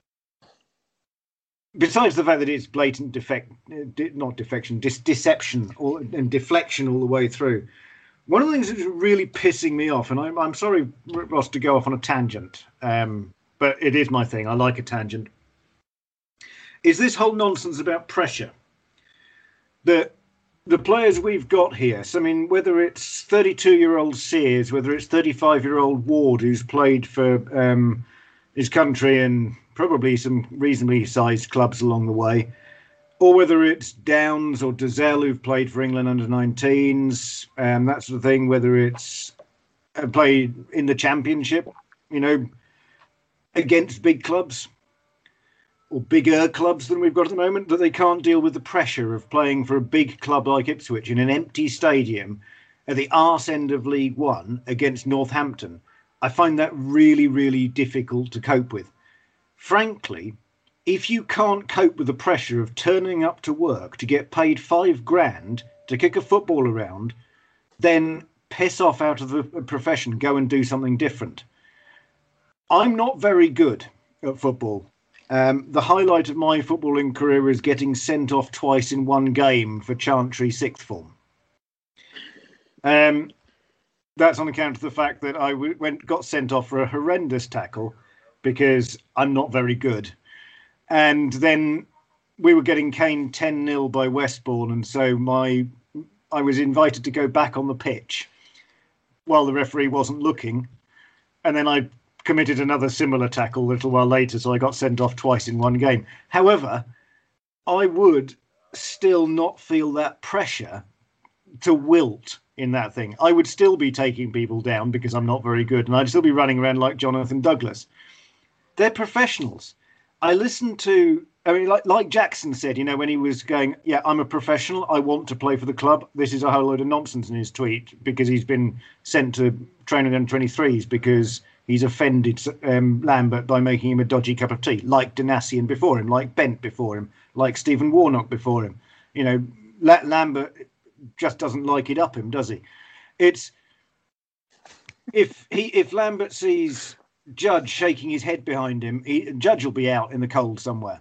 Besides the fact that it's blatant defect, not defection, dis- deception or, and deflection all the way through. One of the things that's really pissing me off, and I'm I'm sorry, Ross, to go off on a tangent, um, but it is my thing. I like a tangent. Is this whole nonsense about pressure? That the players we've got here, so I mean, whether it's thirty-two-year-old Sears, whether it's thirty-five-year-old Ward, who's played for um, his country and probably some reasonably sized clubs along the way, or whether it's Downs or Dazelle, who've played for England under nineteens, um, that sort of thing, whether it's uh, played in the Championship, you know, against big clubs. Or bigger clubs than we've got at the moment, that they can't deal with the pressure of playing for a big club like Ipswich in an empty stadium at the arse end of League One against Northampton. I find that really, really difficult to cope with. Frankly, if you can't cope with the pressure of turning up to work to get paid five grand to kick a football around, then piss off out of the profession, go and do something different. I'm not very good at football. Um, the highlight of my footballing career is getting sent off twice in one game for Chantry sixth form. Um, that's on account of the fact that I w- went got sent off for a horrendous tackle because I'm not very good. And then we were getting caned ten nil by Westbourne, and so my I was invited to go back on the pitch while the referee wasn't looking, and then I committed another similar tackle a little while later, so I got sent off twice in one game. However, I would still not feel that pressure to wilt in that thing. I would still be taking people down because I'm not very good, and I'd still be running around like Jonathan Douglas. They're professionals. I listened to, I mean, like, like Jackson said, you know, when he was going, yeah, I'm a professional, I want to play for the club. This is a whole load of nonsense in his tweet because he's been sent to training under twenty-threes because he's offended um, Lambert by making him a dodgy cup of tea, like Danassian before him, like Bent before him, like Stephen Warnock before him. You know, La- Lambert just doesn't like it up him, does he? It's if he if Lambert sees Judge shaking his head behind him, he, Judge will be out in the cold somewhere.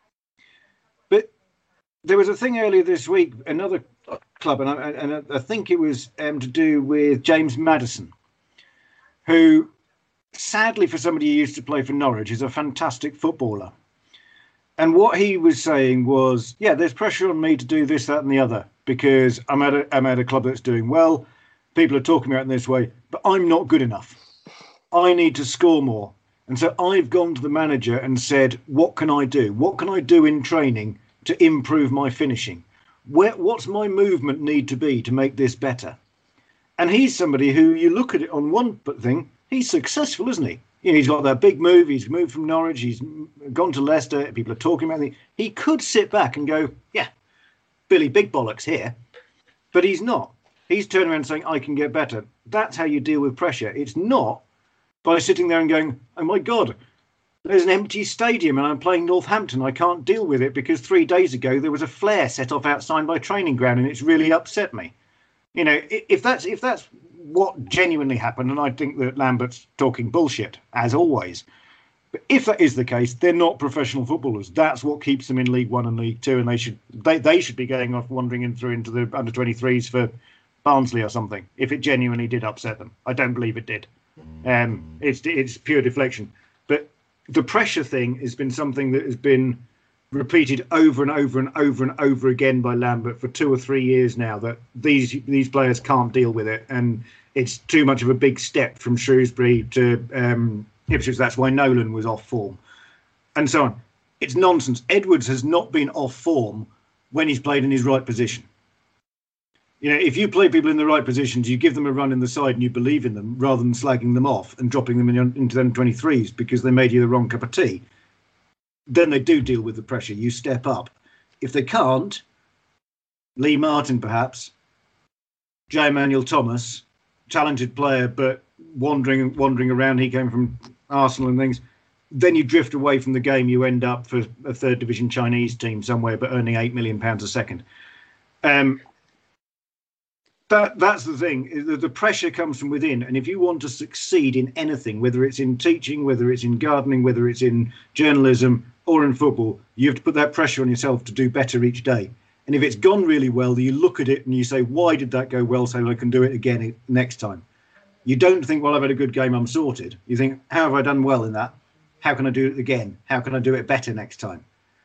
But there was a thing earlier this week, another club, and I, and I think it was um, to do with James Maddison, who, sadly for somebody who used to play for Norwich, is a fantastic footballer. And what he was saying was, yeah, there's pressure on me to do this, that and the other, because I'm at a, I'm at a club that's doing well. People are talking about it in this way, but I'm not good enough. I need to score more. And so I've gone to the manager and said, what can I do? What can I do in training to improve my finishing? Where, what's my movement need to be to make this better? And he's somebody who, you look at it on one thing, he's successful, isn't he? You know, he's got that big move. He's moved from Norwich. He's gone to Leicester. People are talking about it. He could sit back and go, yeah, Billy Big Bollocks here. But he's not. He's turning around saying, I can get better. That's how you deal with pressure. It's not by sitting there and going, oh, my God, there's an empty stadium and I'm playing Northampton. I can't deal with it because three days ago there was a flare set off outside my training ground and it's really upset me. You know, if that's if that's what genuinely happened, and I think that Lambert's talking bullshit, as always. But if that is the case, they're not professional footballers. That's what keeps them in League One and League Two, and they should they, they should be going off wandering in through into the under twenty-threes for Barnsley or something, if it genuinely did upset them. I don't believe it did. Um, it's it's pure deflection. But the pressure thing has been something that has been repeated over and over and over and over again by Lambert for two or three years now, that these these players can't deal with it, and it's too much of a big step from Shrewsbury to um, Ipswich. That's why Nolan was off form, and so on. It's nonsense. Edwards has not been off form when he's played in his right position. You know, if you play people in the right positions, you give them a run in the side and you believe in them, rather than slagging them off and dropping them in, into them twenty-threes because they made you the wrong cup of tea. Then they do deal with the pressure. You step up. If they can't, Lee Martin perhaps, J. Emmanuel Thomas, talented player but wandering wandering around. He came from Arsenal and things. Then you drift away from the game. You end up for a third division Chinese team somewhere, but earning eight million pounds a second. Um, that that's the thing. The, the pressure comes from within, and if you want to succeed in anything, whether it's in teaching, whether it's in gardening, whether it's in journalism or in football, you have to put that pressure on yourself to do better each day. And if it's gone really well, you look at it and you say, why did that go well so I can do it again next time? You don't think, well, I've had a good game, I'm sorted. You think, how have I done well in that? How can I do it again? How can I do it better next time?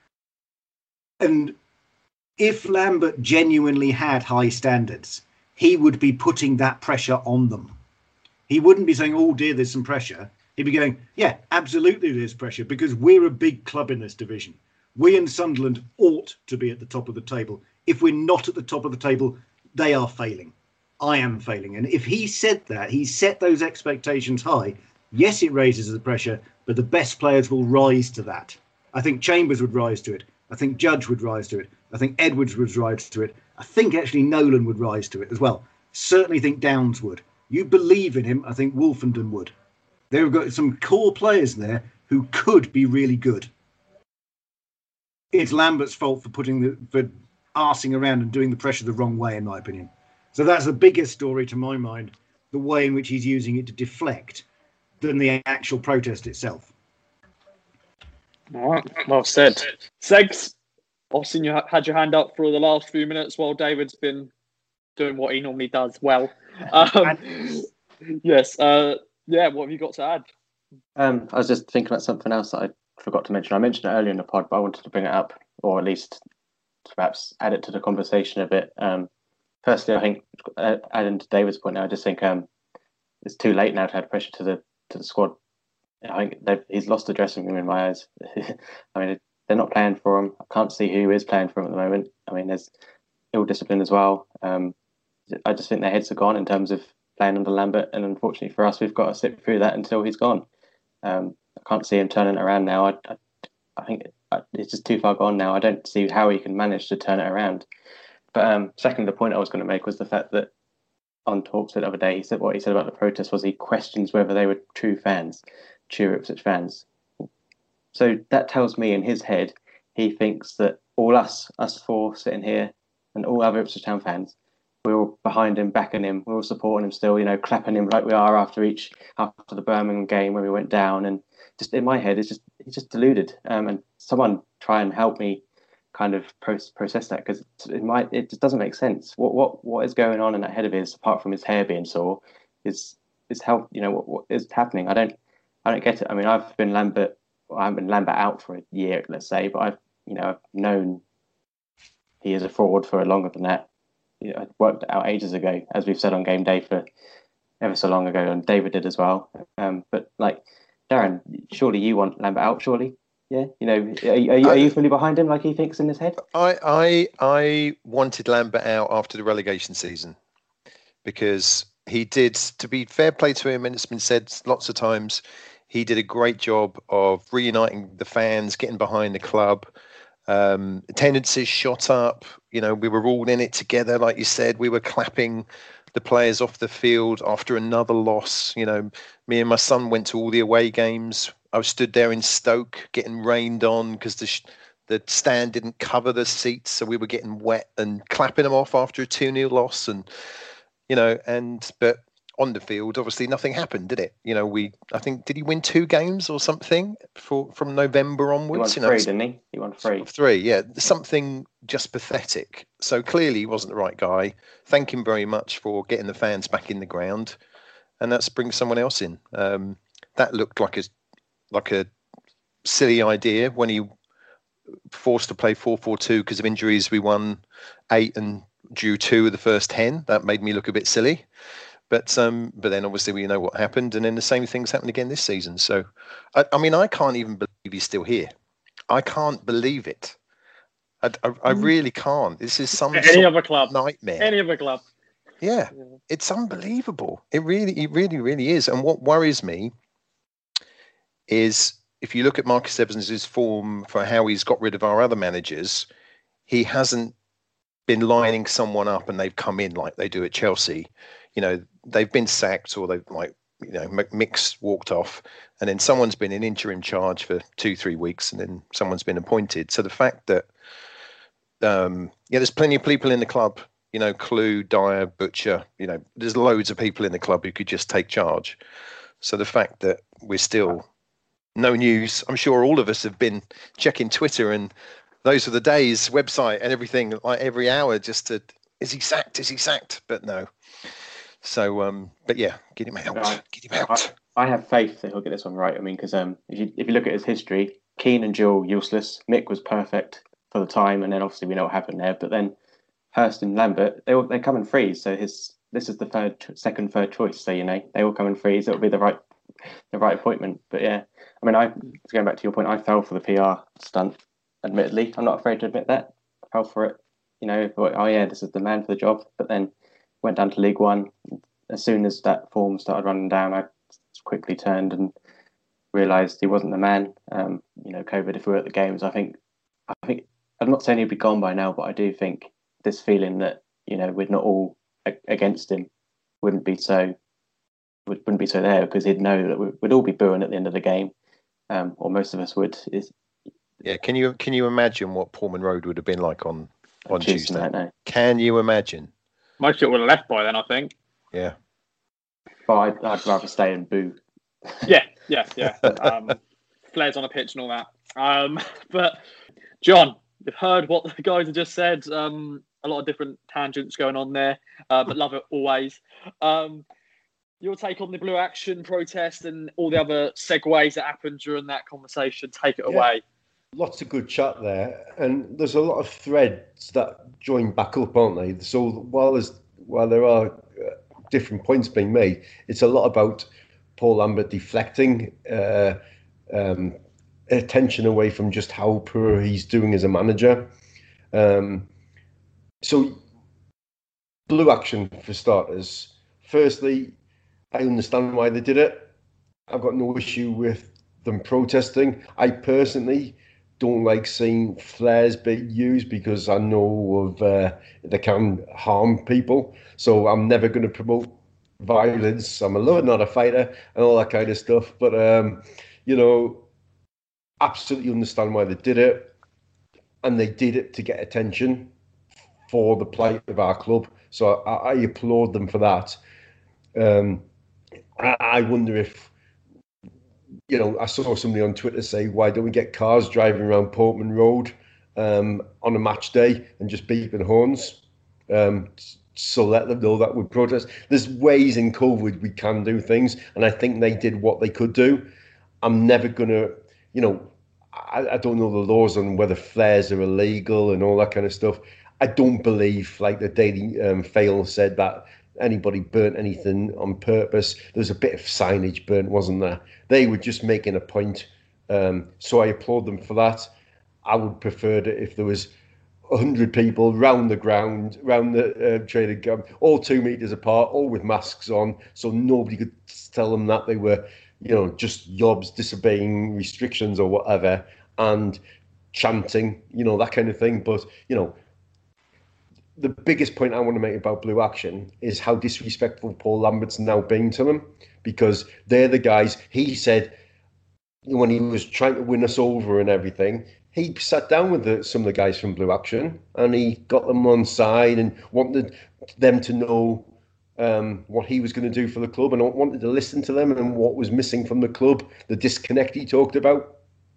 And if Lambert genuinely had high standards, he would be putting that pressure on them. He wouldn't be saying, oh dear, there's some pressure. He'd be going, yeah, absolutely there's pressure because we're a big club in this division. We and Sunderland ought to be at the top of the table. If we're not at the top of the table, they are failing. I am failing. And if he said that, he set those expectations high, yes, it raises the pressure, but the best players will rise to that. I think Chambers would rise to it. I think Judge would rise to it. I think Edwards would rise to it. I think actually Nolan would rise to it as well. Certainly think Downs would. You believe in him, I think Wolfenden would. They've got some core players there who could be really good. It's Lambert's fault for putting the for arsing around and doing the pressure the wrong way, in my opinion. So that's the biggest story to my mind, the way in which he's using it to deflect than the actual protest itself. All right, well said. Segs, Austin, you had your hand up for the last few minutes while David's been doing what he normally does well. Um, yes, uh, yeah, what have you got to add? Um, I was just thinking about something else that I forgot to mention. I mentioned it earlier in the pod, but I wanted to bring it up, or at least to perhaps add it to the conversation a bit. Um, firstly, I think, uh, adding to David's point now, I just think um, it's too late now to add pressure to the to the squad. I think he's lost the dressing room in my eyes. I mean, they're not playing for him. I can't see who is playing for him at the moment. I mean, there's ill discipline as well. Um, I just think their heads are gone in terms of playing under Lambert, and unfortunately for us, we've got to sit through that until he's gone. Um, I can't see him turning it around now. I, I, I think it's just too far gone now. I don't see how he can manage to turn it around. But um, second, the point I was going to make was the fact that on Talks the other day, he said what he said about the protest was he questions whether they were true fans, true Ipswich fans. So that tells me in his head, he thinks that all us, us four sitting here, and all other Ipswich Town fans, we're all behind him, backing him, we're all supporting him still, you know, clapping him like we are after each, after the Birmingham game when we went down. And just in my head, it's just, he's just deluded. Um, and someone try and help me kind of process that, because it might, it just doesn't make sense. What what what is going on in that head of his, apart from his hair being sore, is is how, you know, what, what is happening? I don't I don't get it. I mean, I've been Lambert, well, I haven't been Lambert out for a year, let's say, but I've, you know, I've known he is a fraud for longer than that. You know, I worked it out ages ago, as we've said on game day for ever so long ago, and David did as well. Um, but like, Darren, surely you want Lambert out, surely? Yeah, you know, are, are, you, are you fully behind him like he thinks in his head? I, I I wanted Lambert out after the relegation season because he did, to be fair play to him, and it's been said lots of times, he did a great job of reuniting the fans, getting behind the club. Um, attendances shot up. You know, we were all in it together, like you said. We were clapping the players off the field after another loss. You know, me and my son went to all the away games. I was stood there in Stoke getting rained on because the sh- the stand didn't cover the seats, so we were getting wet and clapping them off after a two nil loss. And you know, and but on the field, obviously nothing happened, did it? You know, we I think did he win two games or something for from November onwards? He won three, you know, didn't he? He won three. Three, yeah, something just pathetic. So clearly he wasn't the right guy. Thank him very much for getting the fans back in the ground, and that's bring someone else in. Um, that looked like a like a silly idea when he forced to play four four two because of injuries. We won eight and drew two of the first ten. That made me look a bit silly. But um, but then obviously we know what happened, and then the same things happened again this season. So, I, I mean, I can't even believe he's still here. I can't believe it. I, I, I really can't. This is some any sort other club nightmare. Any other club. Yeah, yeah, it's unbelievable. It really, it really, really is. And what worries me is if you look at Marcus Evans' form for how he's got rid of our other managers, he hasn't been lining someone up and they've come in like they do at Chelsea. You know, they've been sacked or they've like, you know, Mick's walked off and then someone's been in interim charge for two, three weeks and then someone's been appointed. So the fact that, um, yeah, there's plenty of people in the club, you know, Clue, Dyer, Butcher, you know, there's loads of people in the club who could just take charge. So the fact that we're still no news, I'm sure all of us have been checking Twitter and those are the days, website and everything, like every hour just to, is he sacked? Is he sacked? But no. So, um, but yeah, get him out. Right. Get him out. I, I have faith that he'll get this one right. I mean, because um, if you if you look at his history, Keane and Jewell useless. Mick was perfect for the time, and then obviously we know what happened there. But then Hurst and Lambert, they all, they come in freeze. So his this is the third, second, third choice. So you know they all come in freeze. It'll be the right the right appointment. But yeah, I mean, I going back to your point, I fell for the P R stunt. Admittedly, I'm not afraid to admit that. I fell for it. You know, thought, oh yeah, this is the man for the job. But then went down to League One. As soon as that form started running down, I quickly turned and realised he wasn't the man. Um, you know, COVID. If we were at the games, I think, I think I'm not saying he'd be gone by now, but I do think this feeling that you know we're not all a- against him wouldn't be so wouldn't be so there because he'd know that we'd all be booing at the end of the game, um, or most of us would. Is yeah. Can you can you imagine what Portman Road would have been like on on Tuesday? Tuesday? No. Can you imagine? Most people would have left by then, I think. Yeah. But I'd, I'd rather stay and boo. yeah, yeah, yeah. Um, flares on a pitch and all that. Um, but John, you've heard what the guys have just said. Um, a lot of different tangents going on there, uh, but love it always. Um, your take on the Blue Action protest and all the other segues that happened during that conversation. Take it yeah. away. Lots of good chat there, and there's a lot of threads that join back up, aren't they? So while there's while there are uh, different points being made, it's a lot about Paul Lambert deflecting uh, um, attention away from just how poor he's doing as a manager. Um, so Blue Action, for starters. Firstly, I understand why they did it. I've got no issue with them protesting. I personally don't like seeing flares being used because I know of uh, they can harm people. So I'm never going to promote violence. I'm a lover, not a fighter, and all that kind of stuff. But um, you know, absolutely understand why they did it, and they did it to get attention for the plight of our club. So I, I applaud them for that. Um, I, I wonder if, you know, I saw somebody on Twitter say, why don't we get cars driving around Portman Road um, on a match day and just beeping horns? Um, so let them know that we protest. There's ways in COVID we can do things, and I think they did what they could do. I'm never going to, you know, I, I don't know the laws on whether flares are illegal and all that kind of stuff. I don't believe, like the Daily um, Fail said, that anybody burnt anything on purpose. There was a bit of signage burnt, wasn't there? They were just making a point. Um, so I applaud them for that. I would prefer it if there was one hundred people round the ground, round the uh, training camp, all two metres apart, all with masks on, so nobody could tell them that they were, you know, just yobs disobeying restrictions or whatever, and chanting, you know, that kind of thing. But, you know, the biggest point I want to make about Blue Action is how disrespectful Paul Lambert's now been to them, because they're the guys, he said, when he was trying to win us over and everything, he sat down with the, some of the guys from Blue Action and he got them on side and wanted them to know um, what he was going to do for the club, and wanted to listen to them and what was missing from the club, the disconnect he talked about.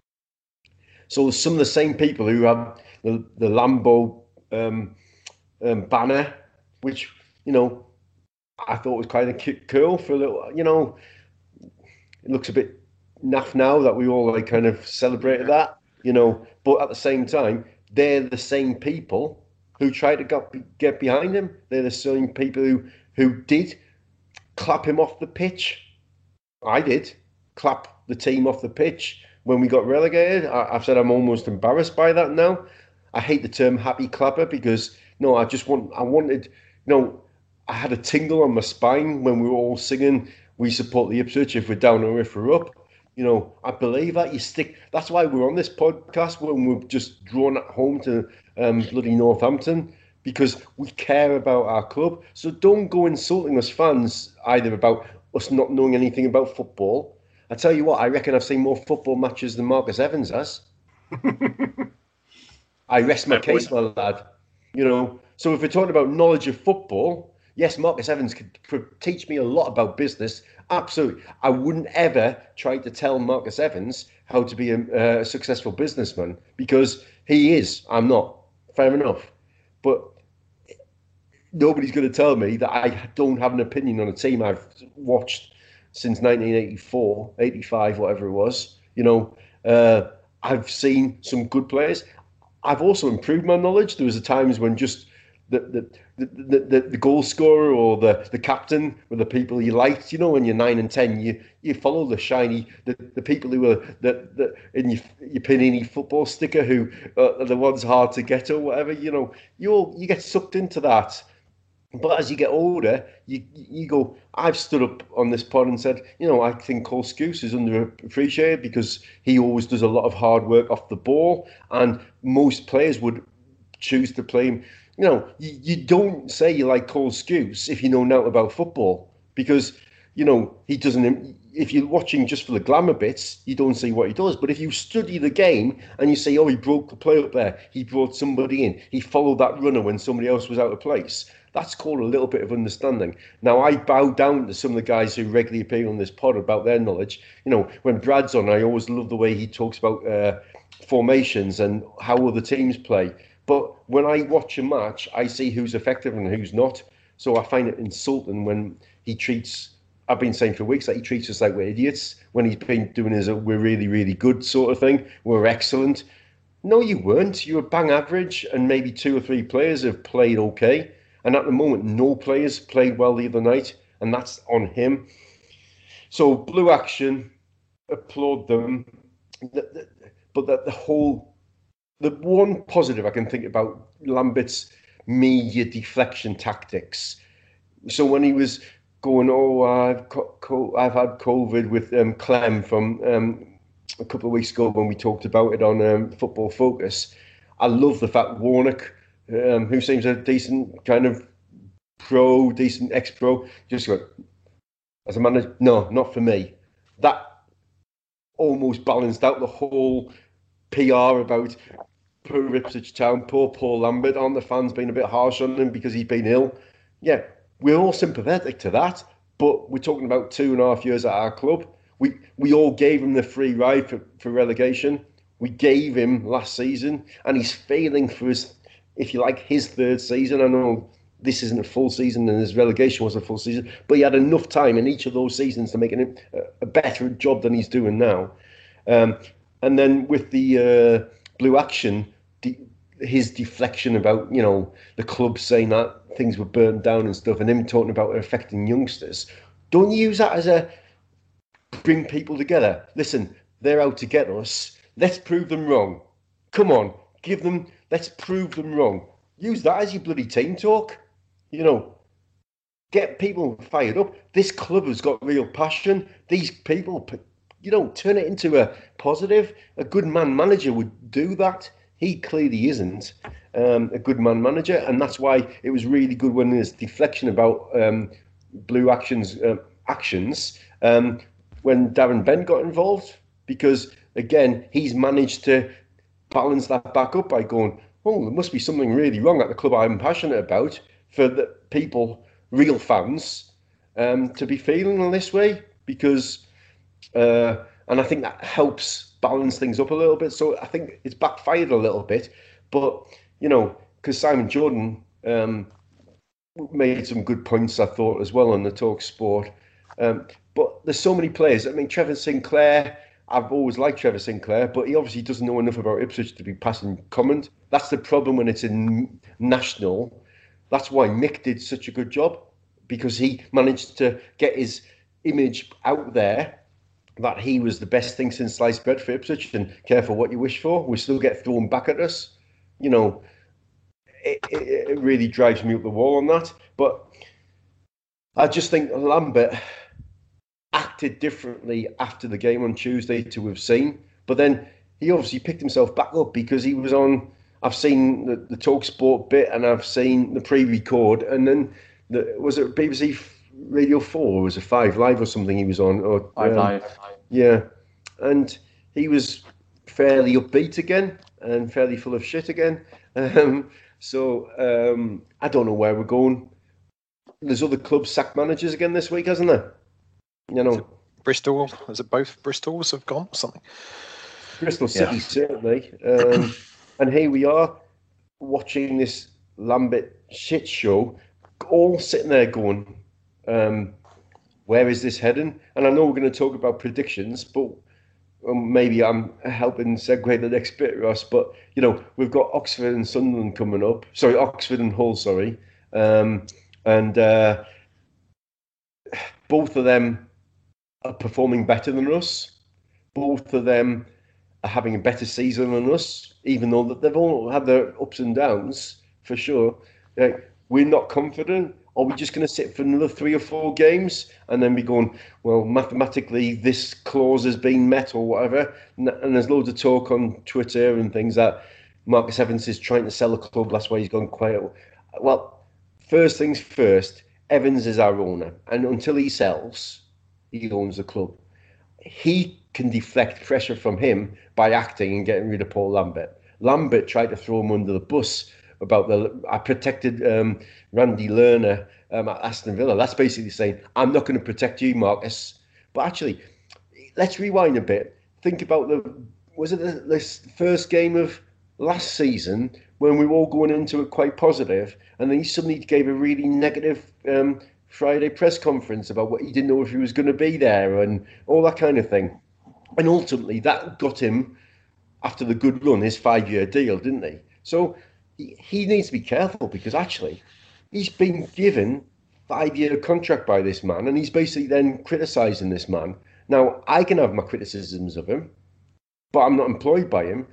So some of the same people who have the, the Lambo um, um, banner, which, you know, I thought was kind of cool for a little, you know, it looks a bit naff now that we all like kind of celebrated that, you know, but at the same time, they're the same people who tried to get, get behind him. They're the same people who, who did clap him off the pitch. I did clap the team off the pitch when we got relegated. I, I've said I'm almost embarrassed by that now. I hate the term happy clapper because, no, I just want, I wanted, you know, I had a tingle on my spine when we were all singing, "We support the Ipswich if we're down or if we're up." You know, I believe that you stick. That's why we're on this podcast when we're just drawn at home to um, bloody Northampton, because we care about our club. So don't go insulting us fans either about us not knowing anything about football. I tell you what, I reckon I've seen more football matches than Marcus Evans has. I rest my case, my lad. You know, so if we're talking about knowledge of football, yes, Marcus Evans could teach me a lot about business. Absolutely. I wouldn't ever try to tell Marcus Evans how to be a, a successful businessman, because he is. I'm not. Fair enough. But nobody's going to tell me that I don't have an opinion on a team I've watched since nineteen eighty-four, eighty-five, whatever it was. You know, uh, I've seen some good players. I've also improved my knowledge. There was a times when just the the, the, the, the goal scorer or the, the captain were the people you liked. You know, when you're nine and ten, you you follow the shiny, the, the people who are the, the in your your Panini football sticker who are the ones hard to get or whatever. You know, you you get sucked into that. But as you get older, you you go, I've stood up on this pod and said, you know, I think Cole Skuse is underappreciated because he always does a lot of hard work off the ball, and most players would choose to play him. You know, you, you don't say you like Cole Skuse if you know nothing about football, because, you know, he doesn't, if you're watching just for the glamour bits, you don't see what he does. But if you study the game and you say, oh, he broke the play up there, he brought somebody in, he followed that runner when somebody else was out of place, that's called a little bit of understanding. Now, I bow down to some of the guys who regularly appear on this pod about their knowledge. You know, when Brad's on, I always love the way he talks about uh, formations and how other teams play. But when I watch a match, I see who's effective and who's not. So I find it insulting when he treats, I've been saying for weeks, that he treats us like we're idiots, when he's been doing his we're really, really good sort of thing. We're excellent. No, you weren't. You were bang average, and maybe two or three players have played okay. And at the moment, no players played well the other night, and that's on him. So Blue Action, applaud them. But that the whole, the one positive I can think about Lambert's media deflection tactics. So when he was going, oh, I've co- co- I've had COVID with um, Clem from um, a couple of weeks ago when we talked about it on um, Football Focus. I love the fact Warnock, um, who seems a decent kind of pro, decent ex-pro, just go, as a manager, no, not for me. That almost balanced out the whole P R about poor Ipswich Town, poor Paul Lambert. Aren't the fans being a bit harsh on him because he's been ill? Yeah, we're all sympathetic to that, but we're talking about two and a half years at our club. We we all gave him the free ride for, for relegation. We gave him last season, and he's failing for his, if you like, his third season. I know this isn't a full season and his relegation was a full season, but he had enough time in each of those seasons to make it a better job than he's doing now. Um, and then with the uh, Blue Action, de- his deflection about, you know, the club saying that things were burnt down and stuff, and him talking about it affecting youngsters. Don't use that as a bring people together. Listen, they're out to get us. Let's prove them wrong. Come on, give them, let's prove them wrong. Use that as your bloody team talk. You know, get people fired up. This club has got real passion. These people, you know, turn it into a positive. A good man manager would do that. He clearly isn't um, a good man manager, and that's why it was really good when there's deflection about um, Blue Action's uh, actions um, when Darren Bent got involved, because again he's managed to balance that back up by going, oh, there must be something really wrong at the club I'm passionate about for the people, real fans, um, to be feeling in this way, because, uh, and I think that helps balance things up a little bit. So I think it's backfired a little bit, but, you know, because Simon Jordan um, made some good points, I thought, as well on the Talk Sport. Um, but there's so many players. I mean, Trevor Sinclair, I've always liked Trevor Sinclair, but he obviously doesn't know enough about Ipswich to be passing comment. That's the problem when it's in national. That's why Mick did such a good job, because he managed to get his image out there that he was the best thing since sliced bread for Ipswich, and careful what you wish for. We still get thrown back at us. You know, it, it, it really drives me up the wall on that. But I just think Lambert acted differently after the game on Tuesday to have seen. But then he obviously picked himself back up, because he was on, I've seen the, the Talk Sport bit and I've seen the pre-record, and then the, was it B B C Radio four or was it Five Live or something he was on? Or, Five um, Live. Yeah. And he was fairly upbeat again and fairly full of shit again. Um, so um, I don't know where we're going. There's other clubs sacked managers again this week, hasn't there? You know, Bristol, is it both Bristols have gone or something? Bristol City, Yeah. certainly. Um, and here we are watching this Lambert shit show, all sitting there going, um, where is this heading? And I know we're going to talk about predictions, but um, maybe I'm helping segue the next bit, Ross. But, you know, we've got Oxford and Sunderland coming up. Sorry, Oxford and Hull, sorry. Um, and uh, both of them are performing better than us. Both of them are having a better season than us, even though that they've all had their ups and downs, for sure. Uh, we're not confident. Are we just going to sit for another three or four games and then be going, well, mathematically this clause has been met or whatever? And there's loads of talk on Twitter and things that Marcus Evans is trying to sell the club. That's why he's gone quiet. Well, first things first, Evans is our owner. And until he sells, he owns the club. He can deflect pressure from him by acting and getting rid of Paul Lambert. Lambert tried to throw him under the bus about the, I protected um, Randy Lerner um, at Aston Villa. That's basically saying, I'm not going to protect you, Marcus. But actually, let's rewind a bit. Think about the, was it the, the first game of last season when we were all going into it quite positive, and then he suddenly gave a really negative um, Friday press conference about what he didn't know if he was going to be there and all that kind of thing. And ultimately, that got him, after the good run, his five-year deal, didn't he? So he, he needs to be careful, because actually he's been given five-year contract by this man, and he's basically then criticising this man. Now, I can have my criticisms of him, but I'm not employed by him.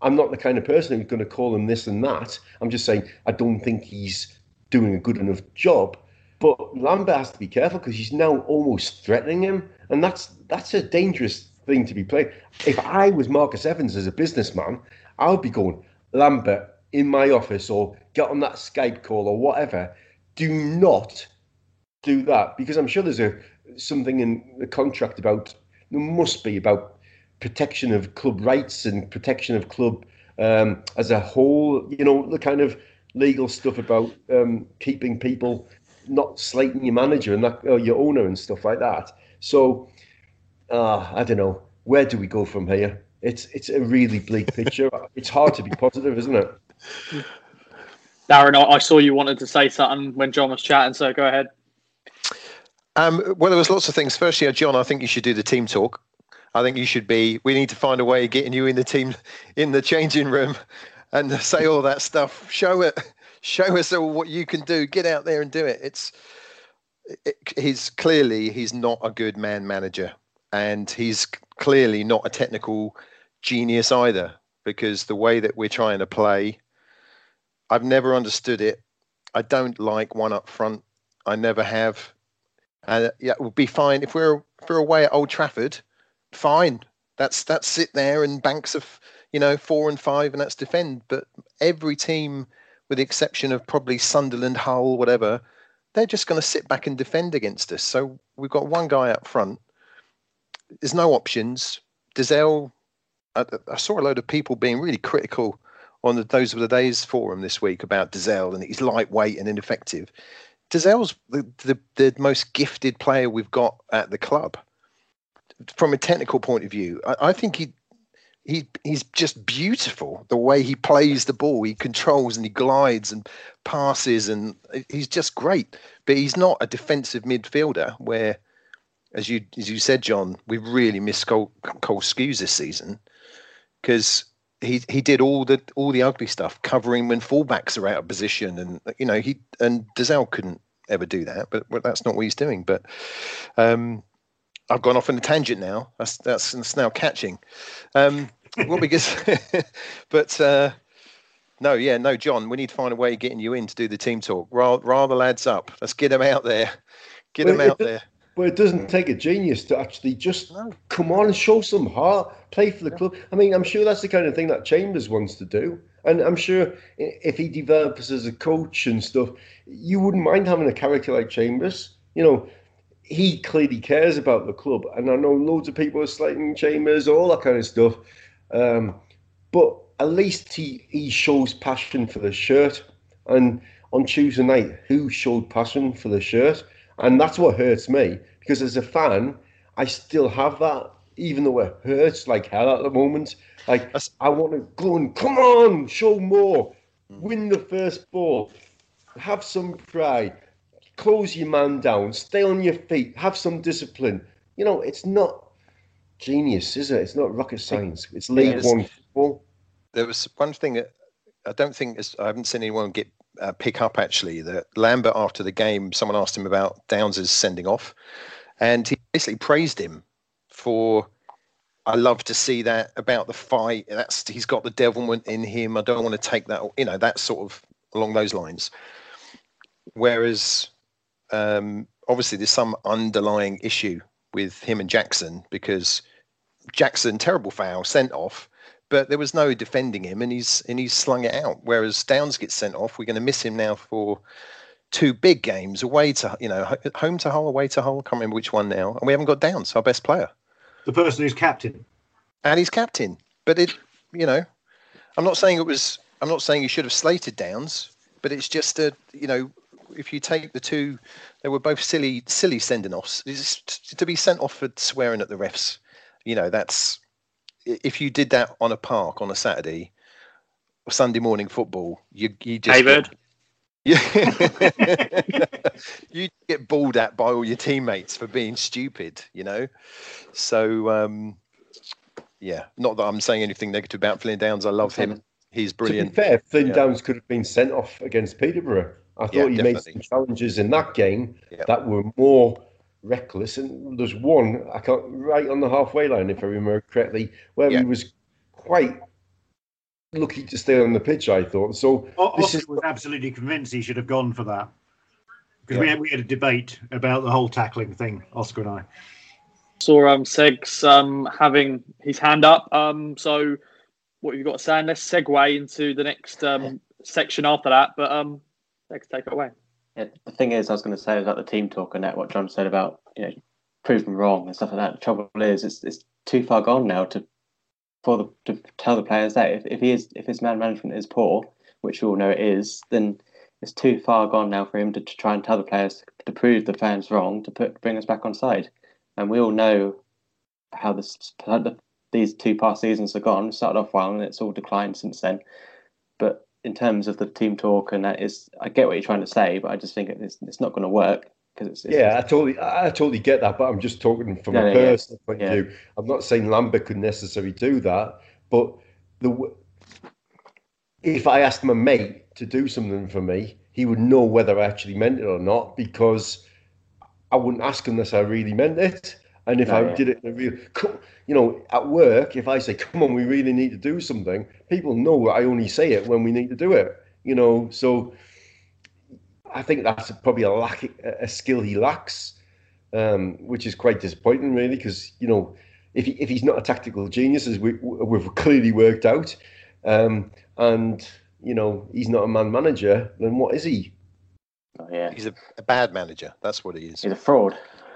I'm not the kind of person who's going to call him this and that. I'm just saying I don't think he's doing a good enough job. But Lambert has to be careful because he's now almost threatening him, and that's that's a dangerous thing to be playing. If I was Marcus Evans as a businessman, I would be going, Lambert, in my office, or get on that Skype call or whatever. Do not do that, because I'm sure there's a something in the contract about, there must be, about protection of club rights and protection of club um, as a whole, you know, the kind of legal stuff about um, keeping people, not slating your manager and that, or your owner and stuff like that. So, uh, I don't know, where do we go from here? It's it's a really bleak picture. It's hard to be positive, isn't it? Darren, I saw you wanted to say something when John was chatting, so go ahead. Um, well, there was lots of things. Firstly, uh, John, I think you should do the team talk. I think you should be. We need to find a way of getting you in the team, in the changing room, and say all that stuff. Show it. Show us all what you can do. Get out there and do it. It's. It, he's clearly he's not a good man manager, and he's clearly not a technical genius either. Because the way that we're trying to play, I've never understood it. I don't like one up front. I never have. And uh, yeah, it would be fine if we're if we're away at Old Trafford. Fine, that's that's sit there and banks of, you know, four and five, and that's defend. But every team, with the exception of probably Sunderland, Hull, whatever, they're just going to sit back and defend against us. So we've got one guy up front. There's no options. Dizelle, I, I saw a load of people being really critical on the Those Were the Days forum this week about Dizelle and he's lightweight and ineffective. Dizelle's the, the, the most gifted player we've got at the club. From a technical point of view, I, I think he he he's just beautiful. The way he plays the ball, he controls and he glides and passes, and he's just great. But he's not a defensive midfielder where, as you as you said, John, we've really missed Cole, Cole Skews this season because he he did all the all the ugly stuff, covering when fullbacks are out of position, and you know he and Dizelle couldn't ever do that, but, but that's not what he's doing. But um, I've gone off on a tangent now. That's that's, that's now catching. Um, well, because but uh, no, yeah, no, John, we need to find a way of getting you in to do the team talk. Rile, rile the lads up. Let's get them out there. Get well, them out there. But it doesn't take a genius to actually just no. come on and show some heart, play for the club. I mean, I'm sure that's the kind of thing that Chambers wants to do. And I'm sure if he develops as a coach and stuff, you wouldn't mind having a character like Chambers. You know, he clearly cares about the club. And I know loads of people are slating Chambers, all that kind of stuff. Um, but at least he, he shows passion for the shirt. And on Tuesday night, who showed passion for the shirt? And that's what hurts me, because as a fan, I still have that, even though it hurts like hell at the moment. Like, that's... I want to go and, come on, show more, win the first ball, have some pride, close your man down, stay on your feet, have some discipline. You know, it's not genius, is it? It's not rocket science. It's League yeah, One football. There was one thing that I don't think, is, I haven't seen anyone get Uh, pick up actually that Lambert, after the game, someone asked him about Downs' sending off, and he basically praised him for, I love to see that about the fight. That's he's got the devilment in him. I don't want to take that, you know, that sort of along those lines. Whereas um, obviously there's some underlying issue with him and Jackson, because Jackson, terrible foul, sent off. But there was no defending him, and he's and he's slung it out. Whereas Downs gets sent off. We're going to miss him now for two big games away to, you know, home to Hull, away to Hull. I can't remember which one now. And we haven't got Downs, our best player. The person who's captain. And he's captain. But it, you know, I'm not saying it was. I'm not saying you should have slated Downs, but it's just a, you know, if you take the two, they were both silly, silly sending offs. To be sent off for swearing at the refs, you know, that's. If you did that on a park on a Saturday, or Sunday morning football, you you just David, yeah, you get bawled at by all your teammates for being stupid, you know. So um, yeah, not that I'm saying anything negative about Flynn Downs. I love him; he's brilliant. To be fair, Flynn yeah. Downs could have been sent off against Peterborough. I thought yeah, he definitely. made some challenges in that game yeah. that were more reckless, and there's one I can't right on the halfway line, if I remember correctly, where yeah. he was quite lucky to stay on the pitch, I thought. So o- this Oscar is was absolutely convinced he should have gone for that. Because Yeah. we, had, we had a debate about the whole tackling thing, Oscar and I. Saw um, Segs um, having his hand up. Um, so what have you got to say? And let's segue into the next um, section after that. But um, Segs, take it away. Yeah, the thing is, I was going to say about the team talk and that what John said about you know proving wrong and stuff like that. The trouble is, it's it's too far gone now to for the to tell the players that if, if he is if his man management is poor, which we all know it is, then it's too far gone now for him to, to try and tell the players to prove the fans wrong to put bring us back on side. And we all know how this these two past seasons have gone. It started off well and it's all declined since then. But in terms of the team talk and that is, I get what you're trying to say, but I just think it's it's not going to work because it's, it's yeah, I totally I totally get that, but I'm just talking from No, a no, yeah. personal point Yeah. of view. I'm not saying Lambert could necessarily do that, but the if I asked my mate to do something for me, he would know whether I actually meant it or not because I wouldn't ask unless I really meant it. And if No, I yeah. did it in a real, you know, at work, if I say, come on, we really need to do something, people know I only say it when we need to do it, you know. So I think that's probably a lack, a skill he lacks, um, which is quite disappointing, really, because, you know, if he, if he's not a tactical genius, as we, we've clearly worked out, um, and, you know, he's not a man manager, then what is he? oh, yeah, He's a, a bad manager. That's what he is. he's a fraud.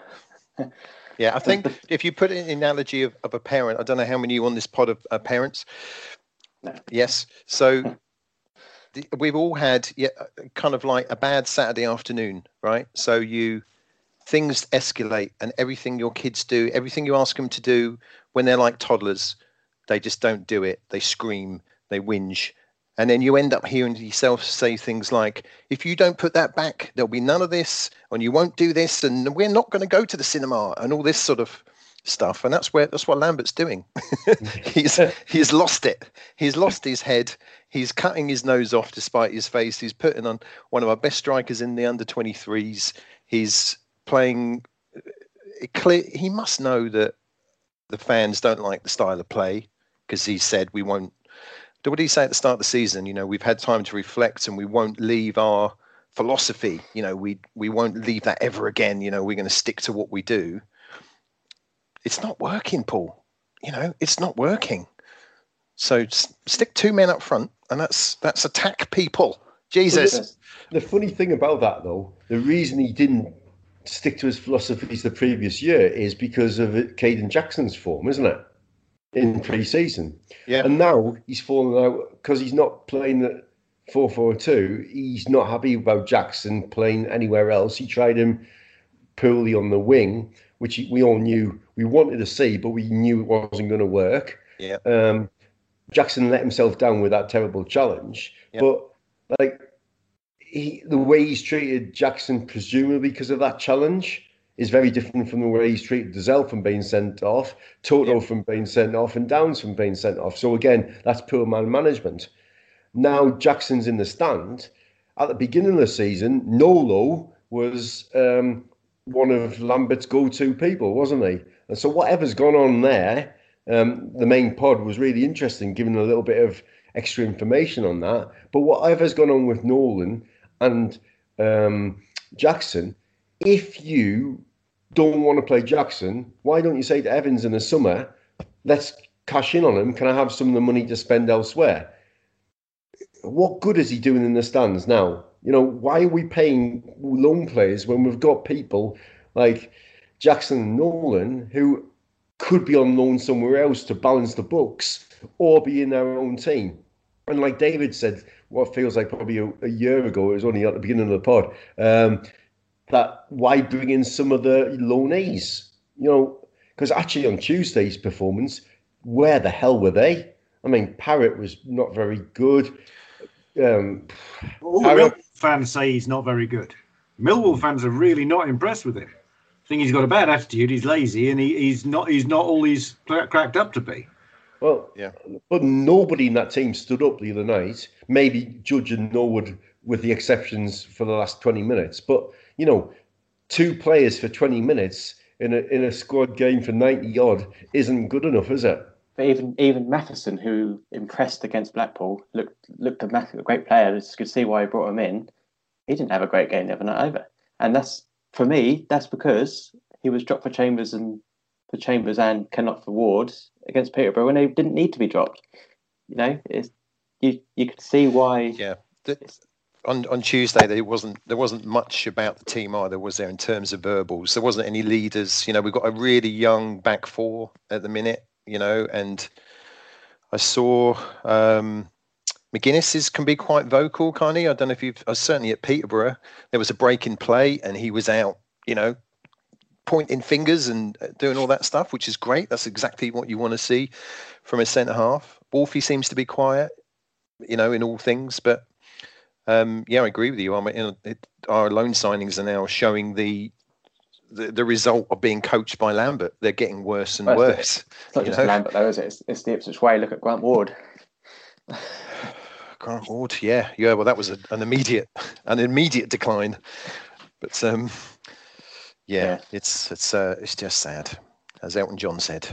Yeah, I think if you put it in the analogy of, of a parent, I don't know how many of you on this pod of are parents. No. Yes. So the, we've all had yeah, kind of like a bad Saturday afternoon, right? So you things escalate and everything your kids do, everything you ask them to do when they're like toddlers, they just don't do it. They scream, they whinge. And then you end up hearing yourself say things like, if you don't put that back, there'll be none of this, and you won't do this, and we're not going to go to the cinema, and all this sort of stuff. And that's where that's what Lambert's doing. he's he's lost it. He's lost his head. He's cutting his nose off despite his face. He's putting on one of our best strikers in the under twenty-threes. He's playing. It clear he must know that the fans don't like the style of play because he said we won't. What did he say at the start of the season? You know, we've had time to reflect and we won't leave our philosophy. You know, we we won't leave that ever again. You know, we're going to stick to what we do. It's not working, Paul. You know, it's not working. So stick two men up front and that's that's attack people. Jesus. The, the funny thing about that, though, the reason he didn't stick to his philosophies the previous year is because of Caden Jackson's form, isn't it? In pre-season. Yeah. And now he's fallen out because he's not playing the four four two. He's not happy about Jackson playing anywhere else. He tried him poorly on the wing, which we all knew we wanted to see, but we knew it wasn't going to work. Yeah. Um, Jackson let himself down with that terrible challenge. Yeah. But like he, the way he's treated Jackson, presumably because of that challenge, is very different from the way he's treated Dazelle from being sent off, Toto Yeah. from being sent off, and Downs from being sent off. So again, that's poor man management. Now Jackson's in the stand. At the beginning of the season, Nolo was um, one of Lambert's go-to people, wasn't he? And so whatever's gone on there, um, the main pod was really interesting, giving a little bit of extra information on that. But whatever's gone on with Nolan and um, Jackson, if you don't want to play Jackson, why don't you say to Evans in the summer, let's cash in on him. Can I have some of the money to spend elsewhere? What good is he doing in the stands now? You know, why are we paying loan players when we've got people like Jackson and Nolan who could be on loan somewhere else to balance the books or be in their own team? And like David said, what feels like probably a, a year ago, it was only at the beginning of the pod, um, that why bring in some of the loanees? You know, because actually on Tuesday's performance, where the hell were they? I mean, Parrott was not very good. Um, All the Parrott, Millwall fans say he's not very good. Millwall fans are really not impressed with him. I think he's got a bad attitude. He's lazy, and he, he's not. He's not all he's cracked up to be. well, Yeah. but nobody in that team stood up the other night. Maybe Judge and Norwood, with the exceptions for the last twenty minutes. But you know, two players for twenty minutes in a in a squad game for ninety odd isn't good enough, is it? but even even Matheson, who impressed against Blackpool, looked looked a, massive, a great player. You could see why he brought him in. He didn't have a great game the other night either, and that's for me. That's because he was dropped for Chambers and for Chambers and Kenneth for Ward against Peterborough when they didn't need to be dropped. You know, it's, you you could see why. Yeah. The, on on Tuesday, there wasn't there wasn't much about the team either, was there, in terms of verbals? There wasn't any leaders. You know, we've got a really young back four at the minute. You know, and I saw um, McGuinness is can be quite vocal, kind of. I don't know if you've. Uh, certainly at Peterborough, there was a break in play, and he was out. You know, pointing fingers and doing all that stuff, which is great. That's exactly what you want to see from a centre half. Wolfie seems to be quiet, you know, in all things. But um, yeah, I agree with you. I mean, you know, it, our loan signings are now showing the. The, the result of being coached by Lambert. They're getting worse and well, worse. It's not just know? Lambert, though, is it? It's, it's the Ipswich way. Look at Grant Ward. Grant Ward, yeah, yeah. Well, that was a, an immediate, an immediate decline. But um, yeah, yeah, it's it's uh, it's just sad, as Elton John said.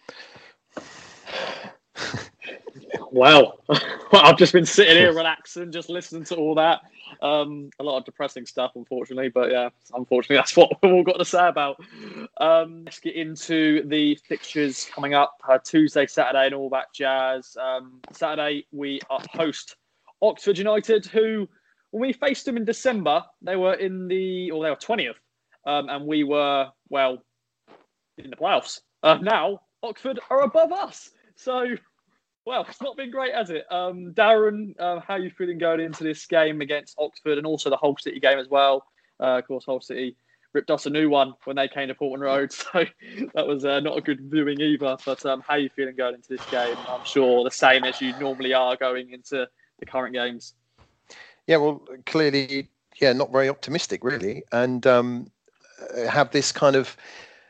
Well, I've just been sitting here relaxing, just listening to all that. Um, a lot of depressing stuff, unfortunately, but yeah, unfortunately, that's what we've all got to say about. Um, let's get into the fixtures coming up uh, Tuesday, Saturday, and all that jazz. Um, Saturday, we host Oxford United, who, when we faced them in December, they were in the, or they were twentieth, um, and we were, well, in the playoffs. Uh, now, Oxford are above us. So, well, it's not been great, has it? Um, Darren, uh, how are you feeling going into this game against Oxford and also the Hull City game as well? Uh, of course, Hull City ripped us a new one when they came to Portman Road, so that was uh, not a good viewing either. But um, how are you feeling going into this game? I'm sure the same as you normally are going into the current games. Yeah, well, clearly, yeah, not very optimistic, really. And um, have this kind of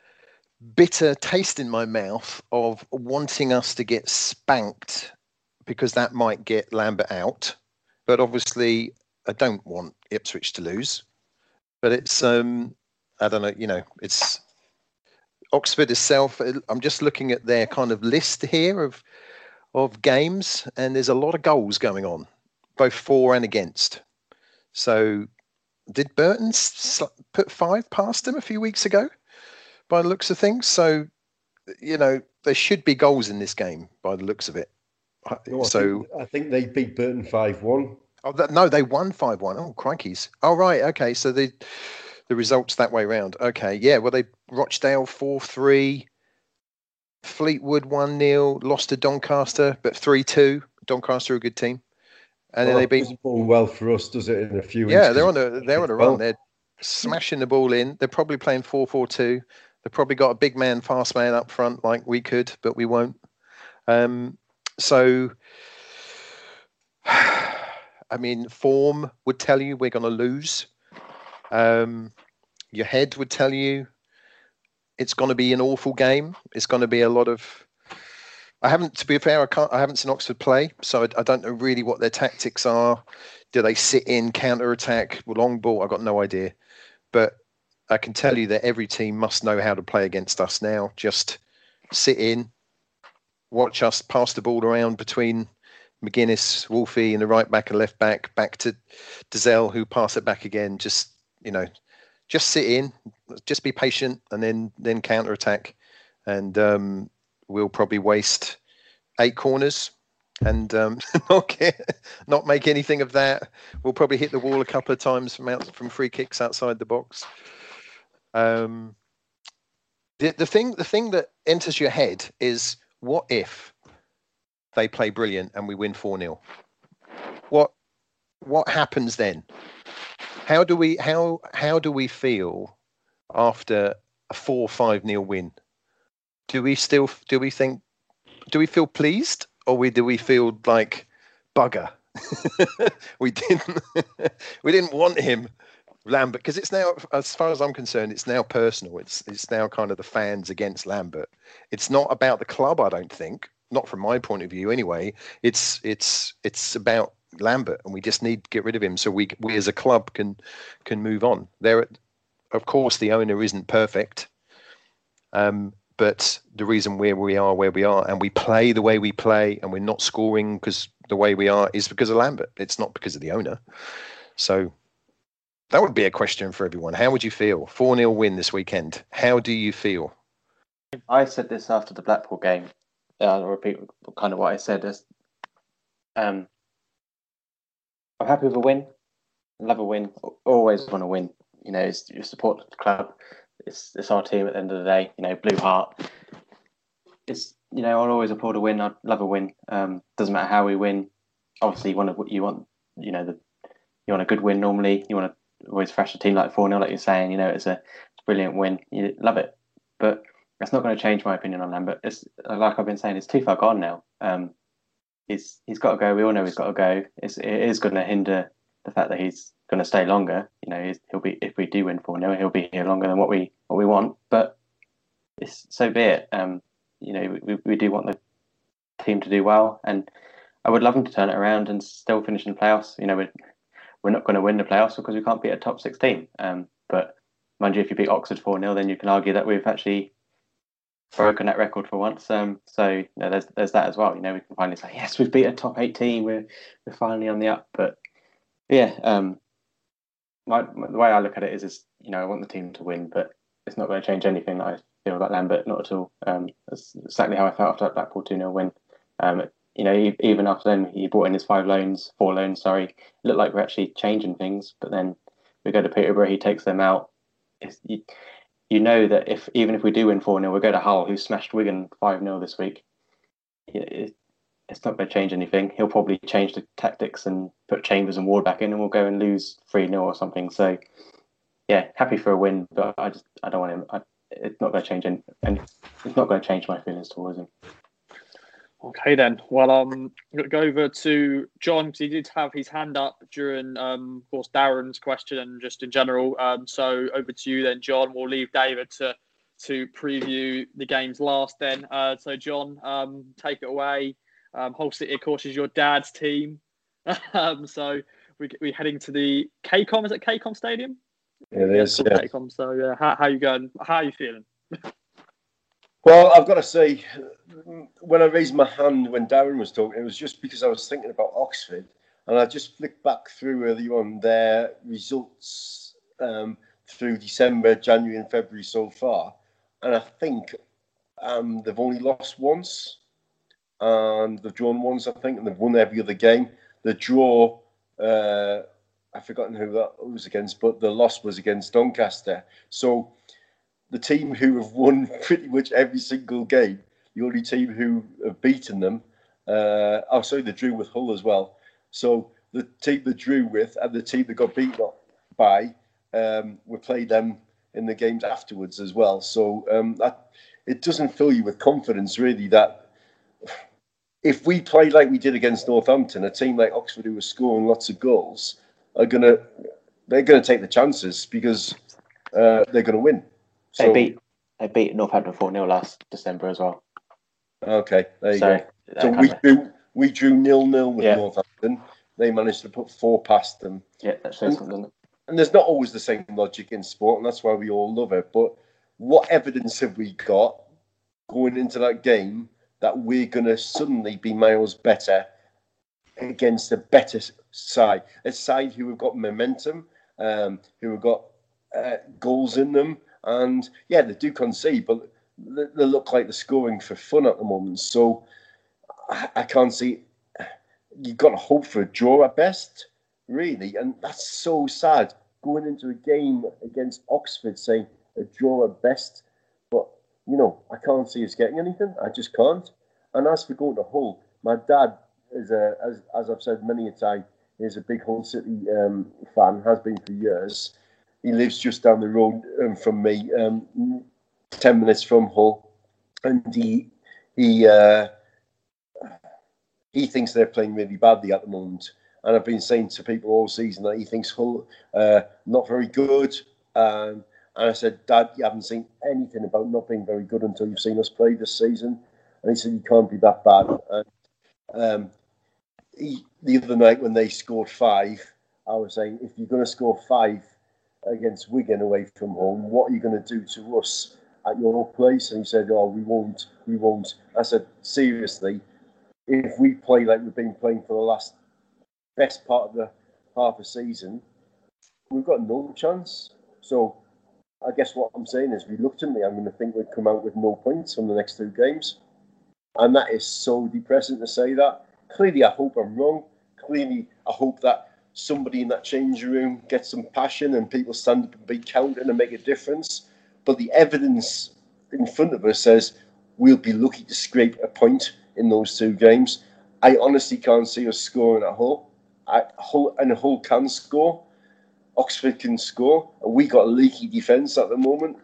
bitter taste in my mouth of wanting us to get spanked because that might get Lambert out. But obviously, I don't want Ipswich to lose. But it's, um, I don't know, you know, it's Oxford itself. I'm just looking at their kind of list here of of games, and there's a lot of goals going on, both for and against. So did Burton put five past them a few weeks ago? By the looks of things. So, you know, there should be goals in this game by the looks of it. No, I so think, I think they beat Burton five one. Oh, that, no, they won five one. Oh, crikeys. Oh, right. Okay. So the the results that way round. Okay. Yeah. Well, they Rochdale four three, Fleetwood one nil, lost to Doncaster, but three two. Doncaster are a good team. And well, then they beat. Doesn't bode well for us, does it, in a few Yeah, weeks? they're on a, they're on a run. Well. They're smashing the ball in. They're probably playing four four two. They've probably got a big man, fast man up front like we could, but we won't. Um, so, I mean, form would tell you we're going to lose. Um, your head would tell you it's going to be an awful game. It's going to be a lot of. I haven't, to be fair, I can't. I haven't seen Oxford play, so I, I don't know really what their tactics are. Do they sit in, counter attack, long ball? I've got no idea, but I can tell you that every team must know how to play against us now. Just sit in, watch us pass the ball around between McGuinness, Wolfie, and the right back and left back, back to Dazelle, who pass it back again. Just, you know, just sit in, just be patient, and then then counter attack, and um, we'll probably waste eight corners and um, not get, not make anything of that. We'll probably hit the wall a couple of times from out from free kicks outside the box. Um, the the thing the thing that enters your head is, what if they play brilliant and we win four nil? What what happens then? How do we how how do we feel after a four five nil win? Do we still do we think do we feel pleased, or we do we feel like bugger? we didn't we didn't want him. Lambert, because it's now, as far as I'm concerned, it's now personal. It's it's now kind of the fans against Lambert. It's not about the club, I don't think. Not from my point of view, anyway. It's it's it's about Lambert, and we just need to get rid of him so we we as a club can can move on. There, of course, the owner isn't perfect, um, but the reason where we are where we are and we play the way we play and we're not scoring because the way we are is because of Lambert. It's not because of the owner. So that would be a question for everyone. How would you feel? four nil win this weekend. How do you feel? I said this after the Blackpool game. I'll repeat kind of what I said. Is, um, I'm happy with a win. Love a win. Always want to win. You know, it's, you support the club. It's it's our team at the end of the day. You know, Blue Heart. It's you know, I'll always applaud a win. I'd love a win. Um, doesn't matter how we win. Obviously, you want to, you want you know the you want a good win normally. You want to always thrash a team like four nil, like you're saying. You know, it's a, it's a brilliant win. You love it, but that's not going to change my opinion on Lambert. It's like I've been saying. It's too far gone now. Um, he's he's got to go. We all know he's got to go. It's, it is going to hinder the fact that he's going to stay longer. You know, he'll be if we do win four nil, he'll be here longer than what we what we want. But it's so be it. Um, you know, we we do want the team to do well, and I would love him to turn it around and still finish in the playoffs. You know, we're we're not going to win the playoffs because we can't beat a top six team. Um, but mind you, if you beat Oxford four nil, then you can argue that we've actually broken that record for once. Um, so you know, there's there's that as well. You know, we can finally say yes, we've beat a top eight team. We're we're finally on the up. But yeah, um, my, my, the way I look at it is, is you know, I want the team to win, but it's not going to change anything that I feel about Lambert. Not at all. Um, that's exactly how I felt after that Blackpool two nil win. Um, you know, even after then, he brought in his five loans, four loans. Sorry, it looked like we're actually changing things. But then we go to Peterborough, he takes them out. It's, you, you know that if even if we do win four nil, we go to Hull, who smashed Wigan five nil this week. It, it's not going to change anything. He'll probably change the tactics and put Chambers and Ward back in, and we'll go and lose three nil or something. So, yeah, happy for a win, but I just I don't want him. I, it's not going to change any, and it's not going to change my feelings towards him. Okay then. Well, um, go over to John because he did have his hand up during, um, of course, Darren's question and just in general. Um, so over to you then, John. We'll leave David to to preview the games last. Then, uh, so John, um, take it away. Um, Hull City, of course, is your dad's team. um, so we we heading to the K COM. Is it K COM Stadium? It is. Yeah. K COM. So yeah, how how you going? How are you feeling? Well, I've got to say, when I raised my hand when Darren was talking, it was just because I was thinking about Oxford, and I just flicked back through early on their results um, through December, January, and February so far, and I think um, they've only lost once, and they've drawn once, I think, and they've won every other game. The draw, uh, I've forgotten who that was against, but the loss was against Doncaster. So the team who have won pretty much every single game, the only team who have beaten them, uh, oh, sorry, they drew with Hull as well. So the team they drew with and the team that got beaten by, um, we played them in the games afterwards as well. So um, that it doesn't fill you with confidence, really, that if we play like we did against Northampton, a team like Oxford who was scoring lots of goals are gonna they're gonna take the chances because uh, they're gonna win. So, they beat they beat Northampton four nil last December as well. Okay, there you so, go. So we drew we drew nil nil with yeah. Northampton. They managed to put four past them. Yeah, that shows something, doesn't it? And there's not always the same logic in sport, and that's why we all love it. But what evidence have we got going into that game that we're going to suddenly be miles better against a better side, a side who have got momentum, um, who have got uh, goals in them, and yeah, they do concede, but they, they look like they're scoring for fun at the moment. So I, I can't see. You've got to hope for a draw at best, really, and that's so sad going into a game against Oxford saying a draw at best. But you know, I can't see us getting anything. I just can't. And as for going to Hull, my dad is a, as as I've said many a time, is a big Hull City um, fan. Has been for years. He lives just down the road um, from me, um, ten minutes from Hull, and he he uh, he thinks they're playing really badly at the moment. And I've been saying to people all season that he thinks Hull uh, not very good. Um, and I said, Dad, you haven't seen anything about not being very good until you've seen us play this season. And he said, you can't be that bad. And um, he, the other night when they scored five, I was saying, if you're going to score five against Wigan away from home, what are you going to do to us at your place, and he said, "Oh, we won't, we won't." I said, "Seriously, if we play like we've been playing for the last best part of the half a season, we've got no chance." So I guess what I'm saying is, reluctantly, I'm going to think we'd come out with no points from the next two games, and that is so depressing to say that. Clearly, I hope I'm wrong. Clearly, I hope that somebody in that changing room gets some passion and people stand up and be counted and make a difference. But the evidence in front of us says we'll be lucky to scrape a point in those two games. I honestly can't see us scoring at Hull. I, Hull and Hull can score. Oxford can score. And we got a leaky defence at the moment.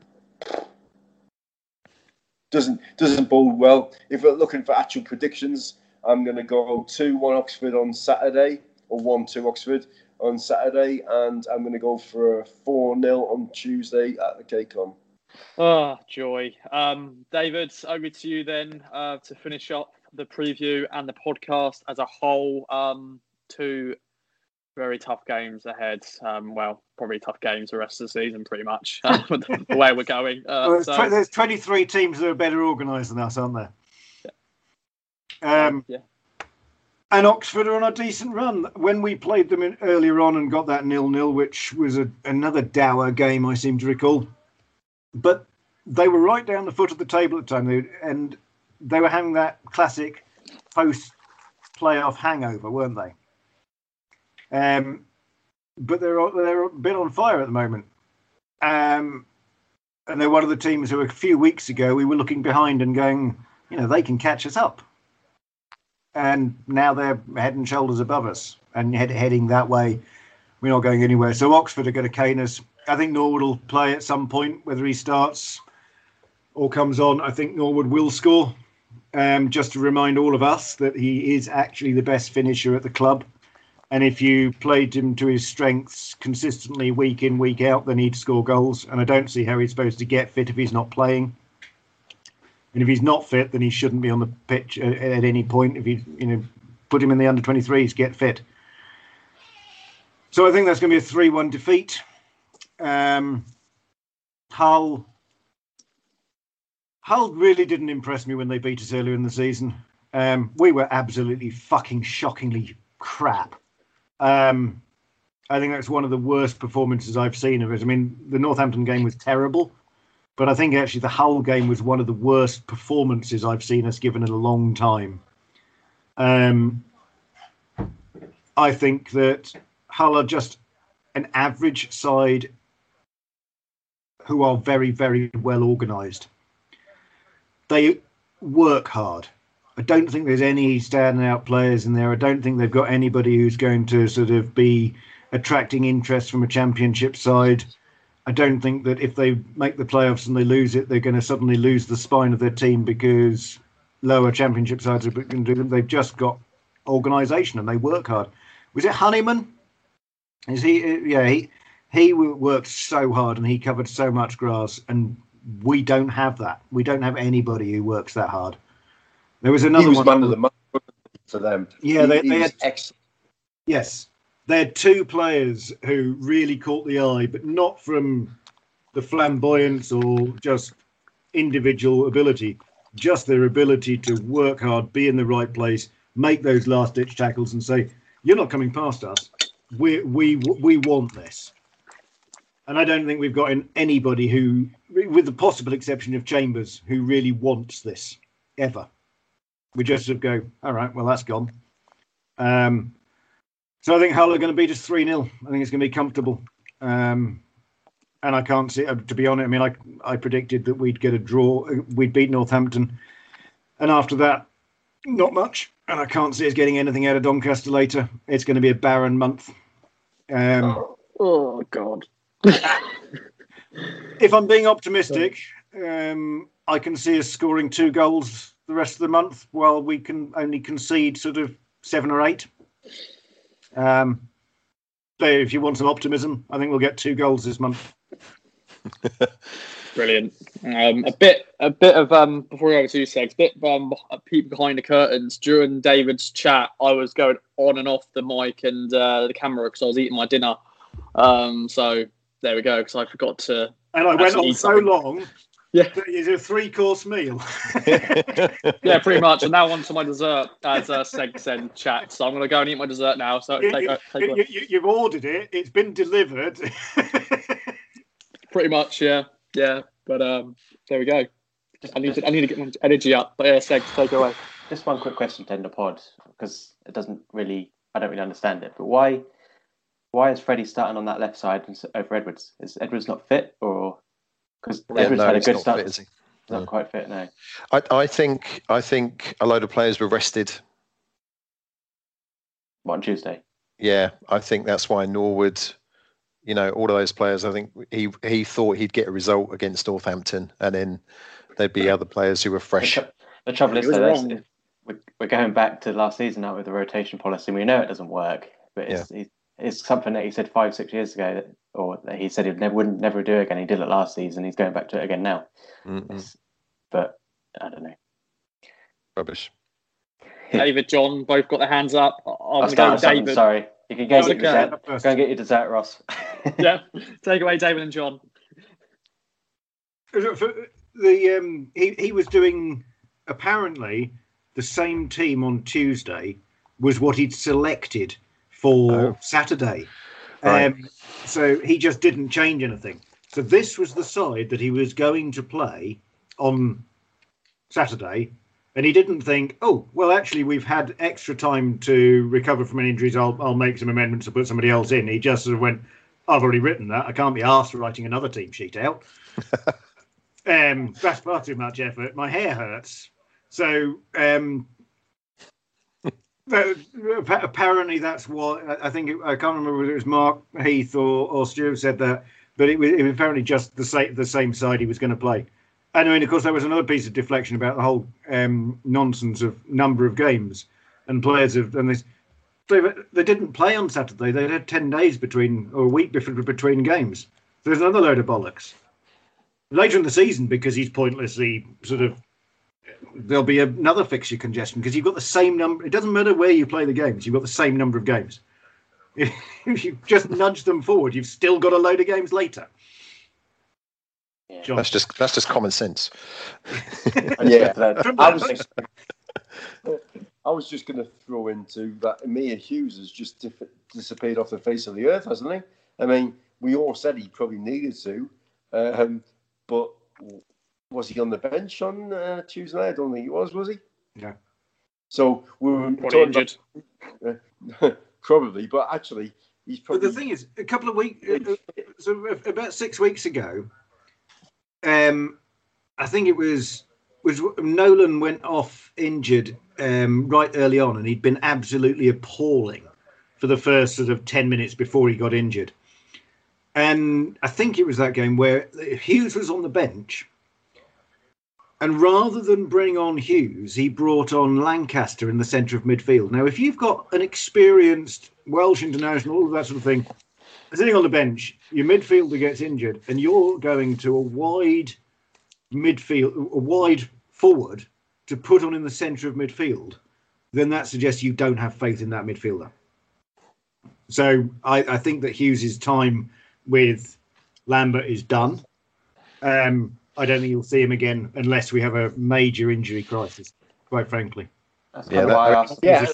Doesn't doesn't bode well. If we're looking for actual predictions, I'm going to go two one Oxford on Saturday, or one two Oxford on Saturday, and I'm going to go for a four nil on Tuesday at the K CON. Oh, joy. Um, David, over to you then uh, to finish up the preview and the podcast as a whole. Um, two very tough games ahead. Um, well, probably tough games the rest of the season, pretty much, uh, the way we're going. Uh, well, there's, so... tw- there's twenty-three teams that are better organised than us, aren't there? Yeah. Um, yeah. And Oxford are on a decent run. When we played them in earlier on and got that nil-nil, which was a, another dour game, I seem to recall. But they were right down the foot of the table at the time, they, and they were having that classic post-playoff hangover, weren't they? Um, but they're they're a bit on fire at the moment. Um, and they're one of the teams who a few weeks ago we were looking behind and going, you know, they can catch us up. And now they're head and shoulders above us and head, heading that way. We're not going anywhere. So Oxford are going to cane us. I think Norwood will play at some point, whether he starts or comes on. I think Norwood will score. Um, just to remind all of us that he is actually the best finisher at the club. And if you played him to his strengths consistently week in, week out, then he'd score goals. And I don't see how he's supposed to get fit if he's not playing. And if he's not fit, then he shouldn't be on the pitch at, at any point. If you, you know, put him in the under twenty-threes, get fit. So I think that's going to be a three one defeat. Um, Hull, Hull really didn't impress me when they beat us earlier in the season. Um, we were absolutely fucking shockingly crap. Um, I think that's one of the worst performances I've seen of it. I mean, the Northampton game was terrible. But I think actually the Hull game was one of the worst performances I've seen us given in a long time. Um, I think that Hull are just an average side who are very, very well organised. They work hard. I don't think there's any standing out players in there. I don't think they've got anybody who's going to sort of be attracting interest from a championship side. I don't think that if they make the playoffs and they lose it, they're going to suddenly lose the spine of their team because lower championship sides are going to do them. They've just got organisation and they work hard. Was it Honeyman? Is he? Yeah, he he worked so hard and he covered so much grass, and we don't have that. We don't have anybody who works that hard. There was another he was one. Man of the month for them. Yeah, he, they, he they was had excellent. Yes. They had two players who really caught the eye, but not from the flamboyance or just individual ability, just their ability to work hard, be in the right place, make those last-ditch tackles and say, you're not coming past us. We we we want this. And I don't think we've got anybody who, with the possible exception of Chambers, who really wants this, ever. We just sort of go, all right, well, that's gone. Um. So I think Hull are going to beat us three nil. I think it's going to be comfortable. Um, and I can't see, uh, to be honest, I mean, I, I predicted that we'd get a draw. We'd beat Northampton. And after that, not much. And I can't see us getting anything out of Doncaster later. It's going to be a barren month. Um, oh, oh, God. If I'm being optimistic, um, I can see us scoring two goals the rest of the month while we can only concede sort of seven or eight. Um, so if you want some optimism, I think we'll get two goals this month. Brilliant. Um, a bit, a bit of um. Before we go to Segs, bit um, a peek behind the curtains during David's chat. I was going on and off the mic and uh, the camera because I was eating my dinner. Um, so there we go. Because I forgot to. And I went on so long Yeah, is it a three-course meal? Yeah, pretty much. And now on to my dessert, as uh, Seg said in chat. So I'm going to go and eat my dessert now. So You, take, you, uh, take you, you, you've ordered it. It's been delivered. pretty much, yeah, yeah. But um, there we go. I need to I need to get my energy up. But yeah, Seg, take it away. Just one quick question to end the pod, because it doesn't really, I don't really understand it. But why, why is Freddie starting on that left side over Edwards? Is Edwards not fit, or because Yeah, Edwards no, had a he's good not start? fit, is he? He's not No. quite fit, no. I, I think I think a load of players were rested. What, on Tuesday? Yeah, I think that's why Norwood, you know, all of those players. I think he he thought he'd get a result against Northampton, and then there'd be other players who were The, fresh. tr- the trouble He is, was though, that's- wrong. if we're, we're going back to last season now with the rotation policy. We know it doesn't work, but it's it's, it's something that he said five, six years ago, that, or that he said he never wouldn't never do again. He did it last season. He's going back to it again now. Mm-mm, It's- but I don't know. rubbish. David, John, both got their hands up. I'm I'll going to start go with something, David. sorry. You can go That's and get okay. your dessert. Go and get your dessert, Ross. Yeah, take away David and John. For the um, he he was doing apparently the same team on Tuesday was what he'd selected for Oh. Saturday. Right. Um, so he just didn't change anything. So this was the side that he was going to play on Saturday, and he didn't think, oh well, actually we've had extra time to recover from injuries. I'll I'll make some amendments to put somebody else in. He just sort of went, I've already written that. I can't be asked for writing another team sheet out. Um, that's far too much effort. My hair hurts. So um, but apparently that's what I think. It, I can't remember whether it was Mark Heath or, or Stuart said that, but it was, it was apparently just the same the same side he was going to play. And I mean, of course, there was another piece of deflection about the whole um, nonsense of number of games and players of and this. They, they didn't play on Saturday. They had ten days between or a week between between games. So there's another load of bollocks. Later in the season, because he's pointlessly sort of, there'll be another fixture congestion because you've got the same number. It doesn't matter where you play the games. You've got the same number of games. If you just nudge them forward, you've still got a load of games later. Yeah. John. That's just that's just common sense. Yeah, From I that was place- I was just going to throw into that Amir Hughes has just dif- disappeared off the face of the earth, hasn't he? I mean, we all said he probably needed to, um, but was he on the bench on uh, Tuesday night? I don't think he was, was he? Yeah. So we were Probably talking injured. about, probably, but actually he's But probably. the thing is, a couple of weeks, so about six weeks ago, um, I think it was was Nolan went off injured um, right early on, and he'd been absolutely appalling for the first sort of ten minutes before he got injured. And I think it was that game where Hughes was on the bench, and rather than bring on Hughes, he brought on Lancaster in the centre of midfield. Now, if you've got an experienced Welsh international, all of that sort of thing, sitting on the bench, your midfielder gets injured, and you're going to a wide midfield, a wide forward to put on in the centre of midfield, then that suggests you don't have faith in that midfielder. So I, I think that Hughes' time with Lambert is done. Um, I don't think you'll see him again unless we have a major injury crisis, quite frankly. That's Yeah, kind of that- why I asked. Yeah.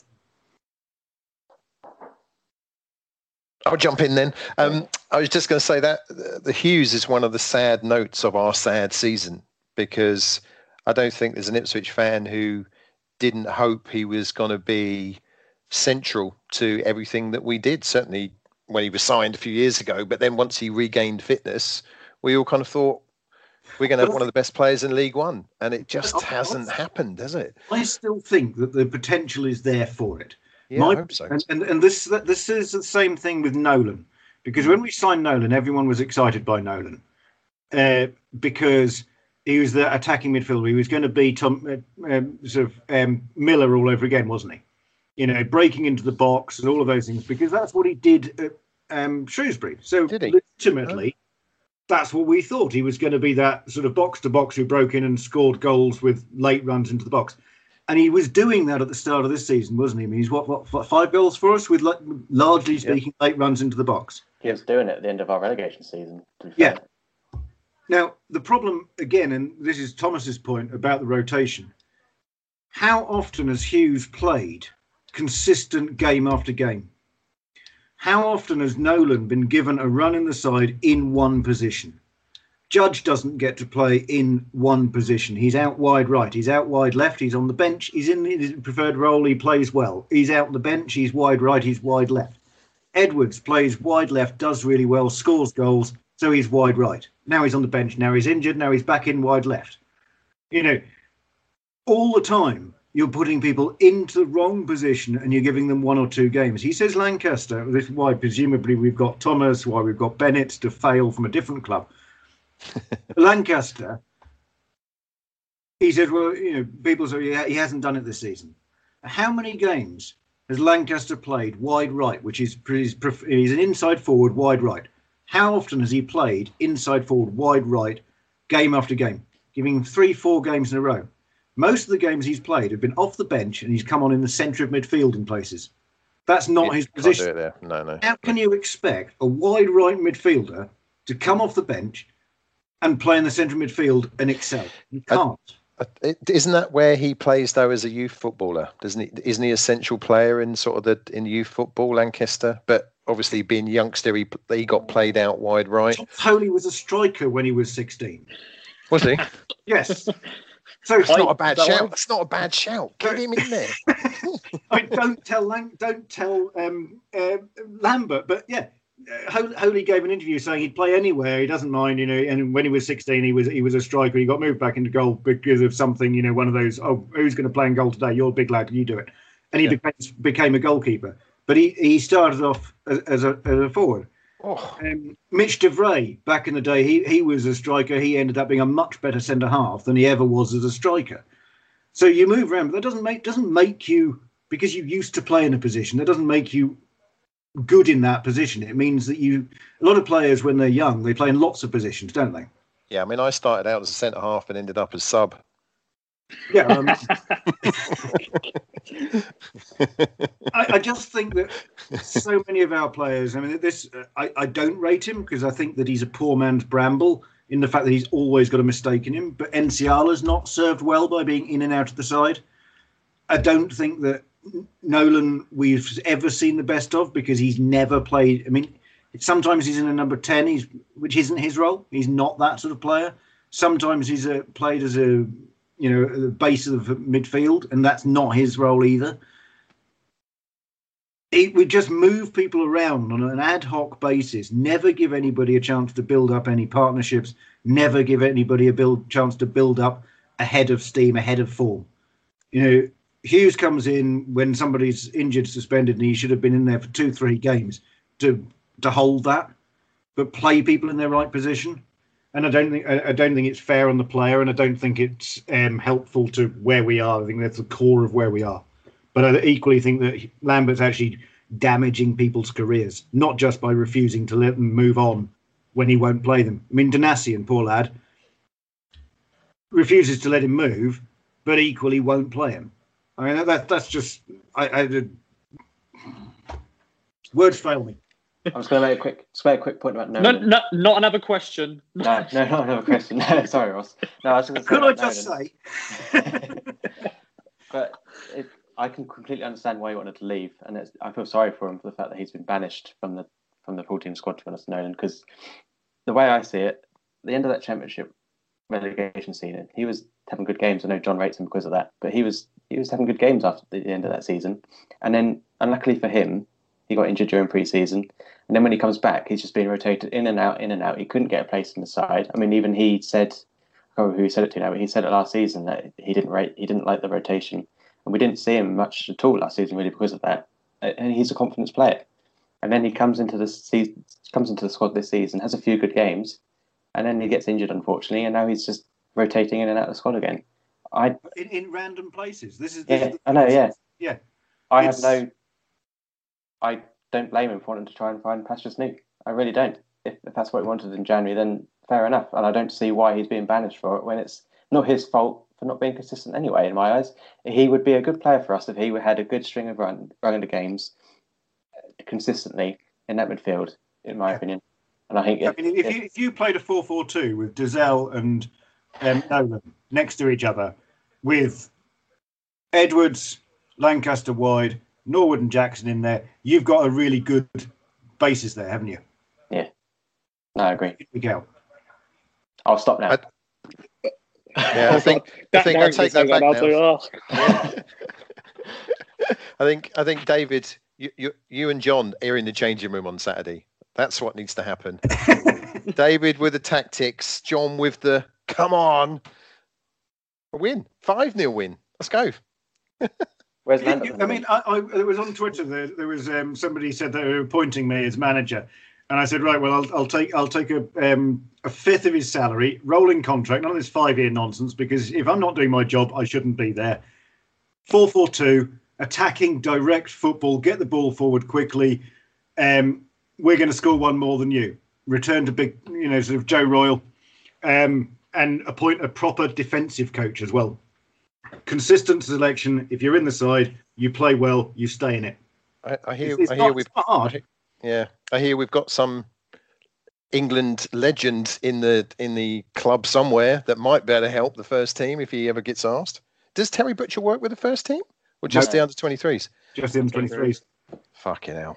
I'll jump in then. Um, I was just going to say that the Hughes is one of the sad notes of our sad season, because I don't think there's an Ipswich fan who didn't hope he was going to be central to everything that we did. Certainly when he was signed a few years ago, but then once he regained fitness, we all kind of thought we're going to have one of the best players in League One, and it just hasn't happened, has it? I still think that the potential is there for it. Yeah, My- I hope so. And, and, and this this is the same thing with Nolan, because when we signed Nolan, everyone was excited by Nolan uh, because he was the attacking midfielder. He was going to be Tom, uh, um, sort of um, Miller all over again, wasn't he? You know, breaking into the box and all of those things, because that's what he did at um, Shrewsbury. So Did he? legitimately, that's what we thought. He was going to be that sort of box to box who broke in and scored goals with late runs into the box. And he was doing that at the start of this season, wasn't he? I mean, he's what, what, what five goals for us with, like, largely speaking, late runs into the box. He was doing it at the end of our relegation season. To be Yeah. fair. Now, the problem, again, and this is Thomas's point about the rotation, how often has Hughes played consistent game after game? How often has Nolan been given a run in the side in one position? Judge doesn't get to play in one position. He's out wide right, he's out wide left, he's on the bench, he's in his preferred role, he plays well. He's out on the bench, he's wide right, he's wide left. Edwards plays wide left, does really well, scores goals, so he's wide right. Now he's on the bench, now he's injured, now he's back in wide left. You know, all the time you're putting people into the wrong position and you're giving them one or two games. He says Lancaster, this is why presumably we've got Thomas, why we've got Bennett to fail from a different club. Lancaster, he said, well, you know, people say yeah, he hasn't done it this season. How many games has Lancaster played wide right, which is he's, he's an inside forward wide right? How often has he played inside forward wide right game after game, giving him three, four games in a row? Most of the games he's played have been off the bench and he's come on in the centre of midfield in places. That's not his position. Can't do it there. No, no. How can you expect a wide right midfielder to come off the bench and play in the centre of midfield and excel? You can't. Uh, isn't that where he plays though as a youth footballer? Doesn't he? Isn't he a central player in sort of the in youth football, Lancaster? But obviously, being a youngster, he he got played out wide right. Holy was a striker when he was sixteen. Was he? Yes. So it's not a bad shout. It's not a bad shout. Get him in there. I don't tell Lang, don't tell um, uh, Lambert, but yeah. Uh, Holy gave an interview saying he'd play anywhere. He doesn't mind, you know. And when he was sixteen, he was he was a striker. He got moved back into goal because of something, you know, one of those. Oh, who's going to play in goal today? You're a big lad, you do it. And he yeah. became, became a goalkeeper. But he, he started off as, as, a, as a forward. Oh. Um, Mitch DeVray, back in the day, he he was a striker. He ended up being a much better centre half than he ever was as a striker. So you move around, but that doesn't make doesn't make you, because you used to play in a position, that doesn't make you good in that position. It means that you, a lot of players when they're young, they play in lots of positions, don't they? Yeah, I mean, I started out as a centre half and ended up as sub. Yeah, um, I, I just think that so many of our players, I mean, this I, I don't rate him because I think that he's a poor man's Bramble in the fact that he's always got a mistake in him. But Enciala's not served well by being in and out of the side. I don't think that Nolan we've ever seen the best of because he's never played. I mean, sometimes he's in a number ten, he's, which isn't his role. He's not that sort of player. Sometimes he's a, played as a, you know, at the base of the midfield, and that's not his role either. It would just move people around on an ad hoc basis, never give anybody a chance to build up any partnerships, never give anybody a build chance to build up a head of steam, a head of form. You know, Hughes comes in when somebody's injured, suspended, and he should have been in there for two, three games to to hold that, but play people in their right position. And I don't think I don't think it's fair on the player, and I don't think it's um, helpful to where we are. I think that's the core of where we are. But I equally think that Lambert's actually damaging people's careers, not just by refusing to let them move on when he won't play them. I mean, Donasian, poor lad, refuses to let him move, but equally won't play him. I mean, that that's just I, I words fail me. I was going to make a quick, just make a quick point about No, Nolan. no, not another question. No, no, not another question. No, sorry, Ross. No, I was going to say. Could I just Nolan. say? But it, I can completely understand why he wanted to leave, and it's, I feel sorry for him for the fact that he's been banished from the from the full team squad. To be honest, Nolan, because the way I see it, the end of that championship relegation season, he was having good games. I know John rates him because of that, but he was he was having good games after the end of that season, and then unluckily for him, he got injured during pre-season, and then when he comes back, he's just being rotated in and out, in and out. He couldn't get a place in the side. I mean, even he said, I can't remember who he said it to now, but he said it last season that he didn't rate, he didn't like the rotation, and we didn't see him much at all last season really because of that. And he's a confidence player, and then he comes into the season, comes into the squad this season, has a few good games, and then he gets injured unfortunately, and now he's just rotating in and out of the squad again. I in, in random places. This is this yeah, is the, I know, yeah, yeah. I It's- have no. I don't blame him for wanting to try and find pastures new. I really don't. If, if that's what he wanted in January, then fair enough. And I don't see why he's being banished for it when it's not his fault for not being consistent anyway, in my eyes. He would be a good player for us if he had a good string of run, run of games consistently in that midfield, in my Yeah. opinion. And I think I mean, if, if you if you played a four four two with Dazelle and um, Nolan next to each other, with Edwards, Lancaster wide, Norwood and Jackson in there, you've got a really good basis there, haven't you? Yeah, no, I agree. Miguel. I'll stop now. I, yeah, I think I think I take that back now. I think I think David, you, you you and John are in the changing room on Saturday. That's what needs to happen. David with the tactics, John with the come on, a win, five nil win. Let's go. Where's you, you, I mean, I, I it was on Twitter. There, there was um, somebody said they were appointing me as manager, and I said, right, well, I'll, I'll take I'll take a um, a fifth of his salary, rolling contract, none of this five year nonsense. Because if I'm not doing my job, I shouldn't be there. Four four two, attacking, direct football, get the ball forward quickly. Um, we're going to score one more than you. Return to big, you know, sort of Joe Royle, um, and appoint a proper defensive coach as well. Consistent selection. If you're in the side, you play well, you stay in it. I, I hear. It's, it's I hear not, we've. it's hard. I, yeah, I hear we've got some England legend in the in the club somewhere that might be able to help the first team if he ever gets asked. Does Terry Butcher work with the first team or just no. the under twenty-threes? Just the under twenty-threes. Fucking hell.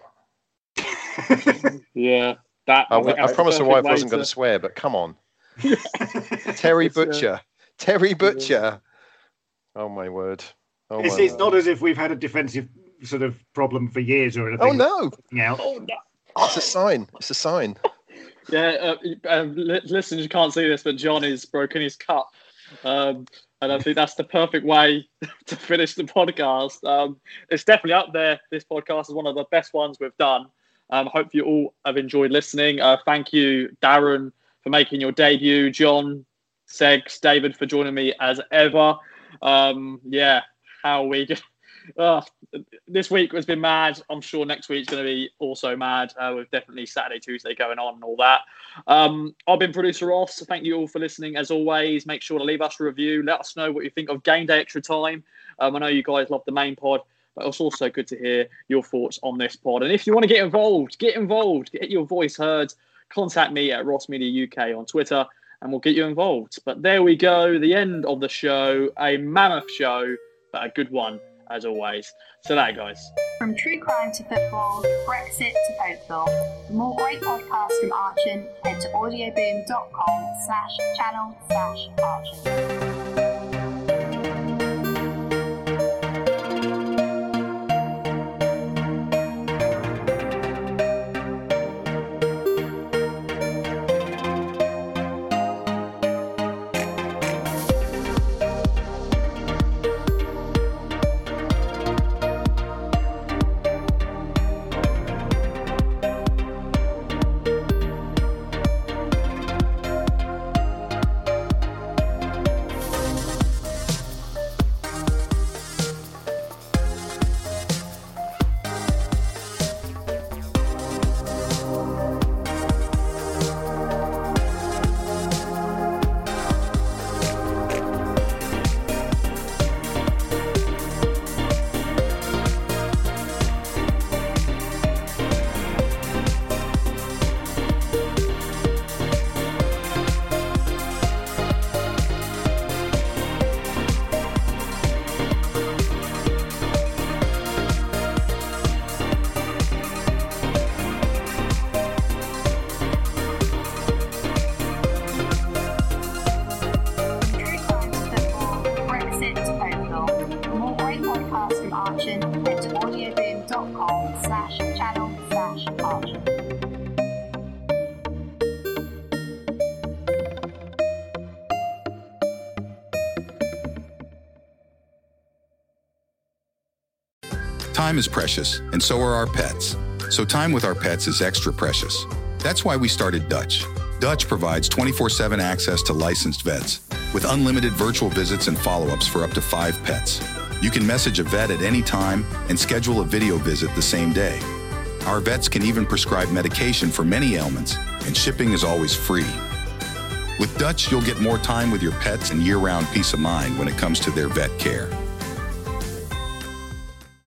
Yeah, that. I, I, I promised my wife wasn't to... going to swear, but come on, Terry Butcher, Terry Butcher. Oh my word! Oh it's my it's word. Not as if we've had a defensive sort of problem for years or anything. Oh no! Yeah, oh, no. It's a sign. It's a sign. Yeah, uh, um, listeners, you can't see this, but John has broken his cup, um, and I think that's the perfect way to finish the podcast. Um, it's definitely up there. This podcast is one of the best ones we've done. Um, hope you all have enjoyed listening. Uh, thank you, Darren, for making your debut. John, Segs, David, for joining me as ever. Um, yeah, how we just, uh, this week has been mad. I'm sure next week's going to be also mad. Uh, with definitely Saturday, Tuesday going on and all that. Um, I've been producer Ross. Thank you all for listening. As always, make sure to leave us a review. Let us know what you think of Game Day Extra Time. Um, I know you guys love the main pod, but it's also good to hear your thoughts on this pod. And if you want to get involved, get involved, get your voice heard, contact me at Ross Media U K on Twitter, and we'll get you involved. But there we go, the end of the show. A mammoth show, but a good one, as always. So that, guys. From true crime to football, Brexit to Oakville. For more great podcasts from Archon, head to audioboom.com slash channel slash Archon. Time is precious, and so are our pets. So time with our pets is extra precious. That's why we started Dutch. Dutch provides twenty-four seven access to licensed vets, with unlimited virtual visits and follow-ups for up to five pets. You can message a vet at any time and schedule a video visit the same day. Our vets can even prescribe medication for many ailments, and shipping is always free. With Dutch, you'll get more time with your pets and year-round peace of mind when it comes to their vet care.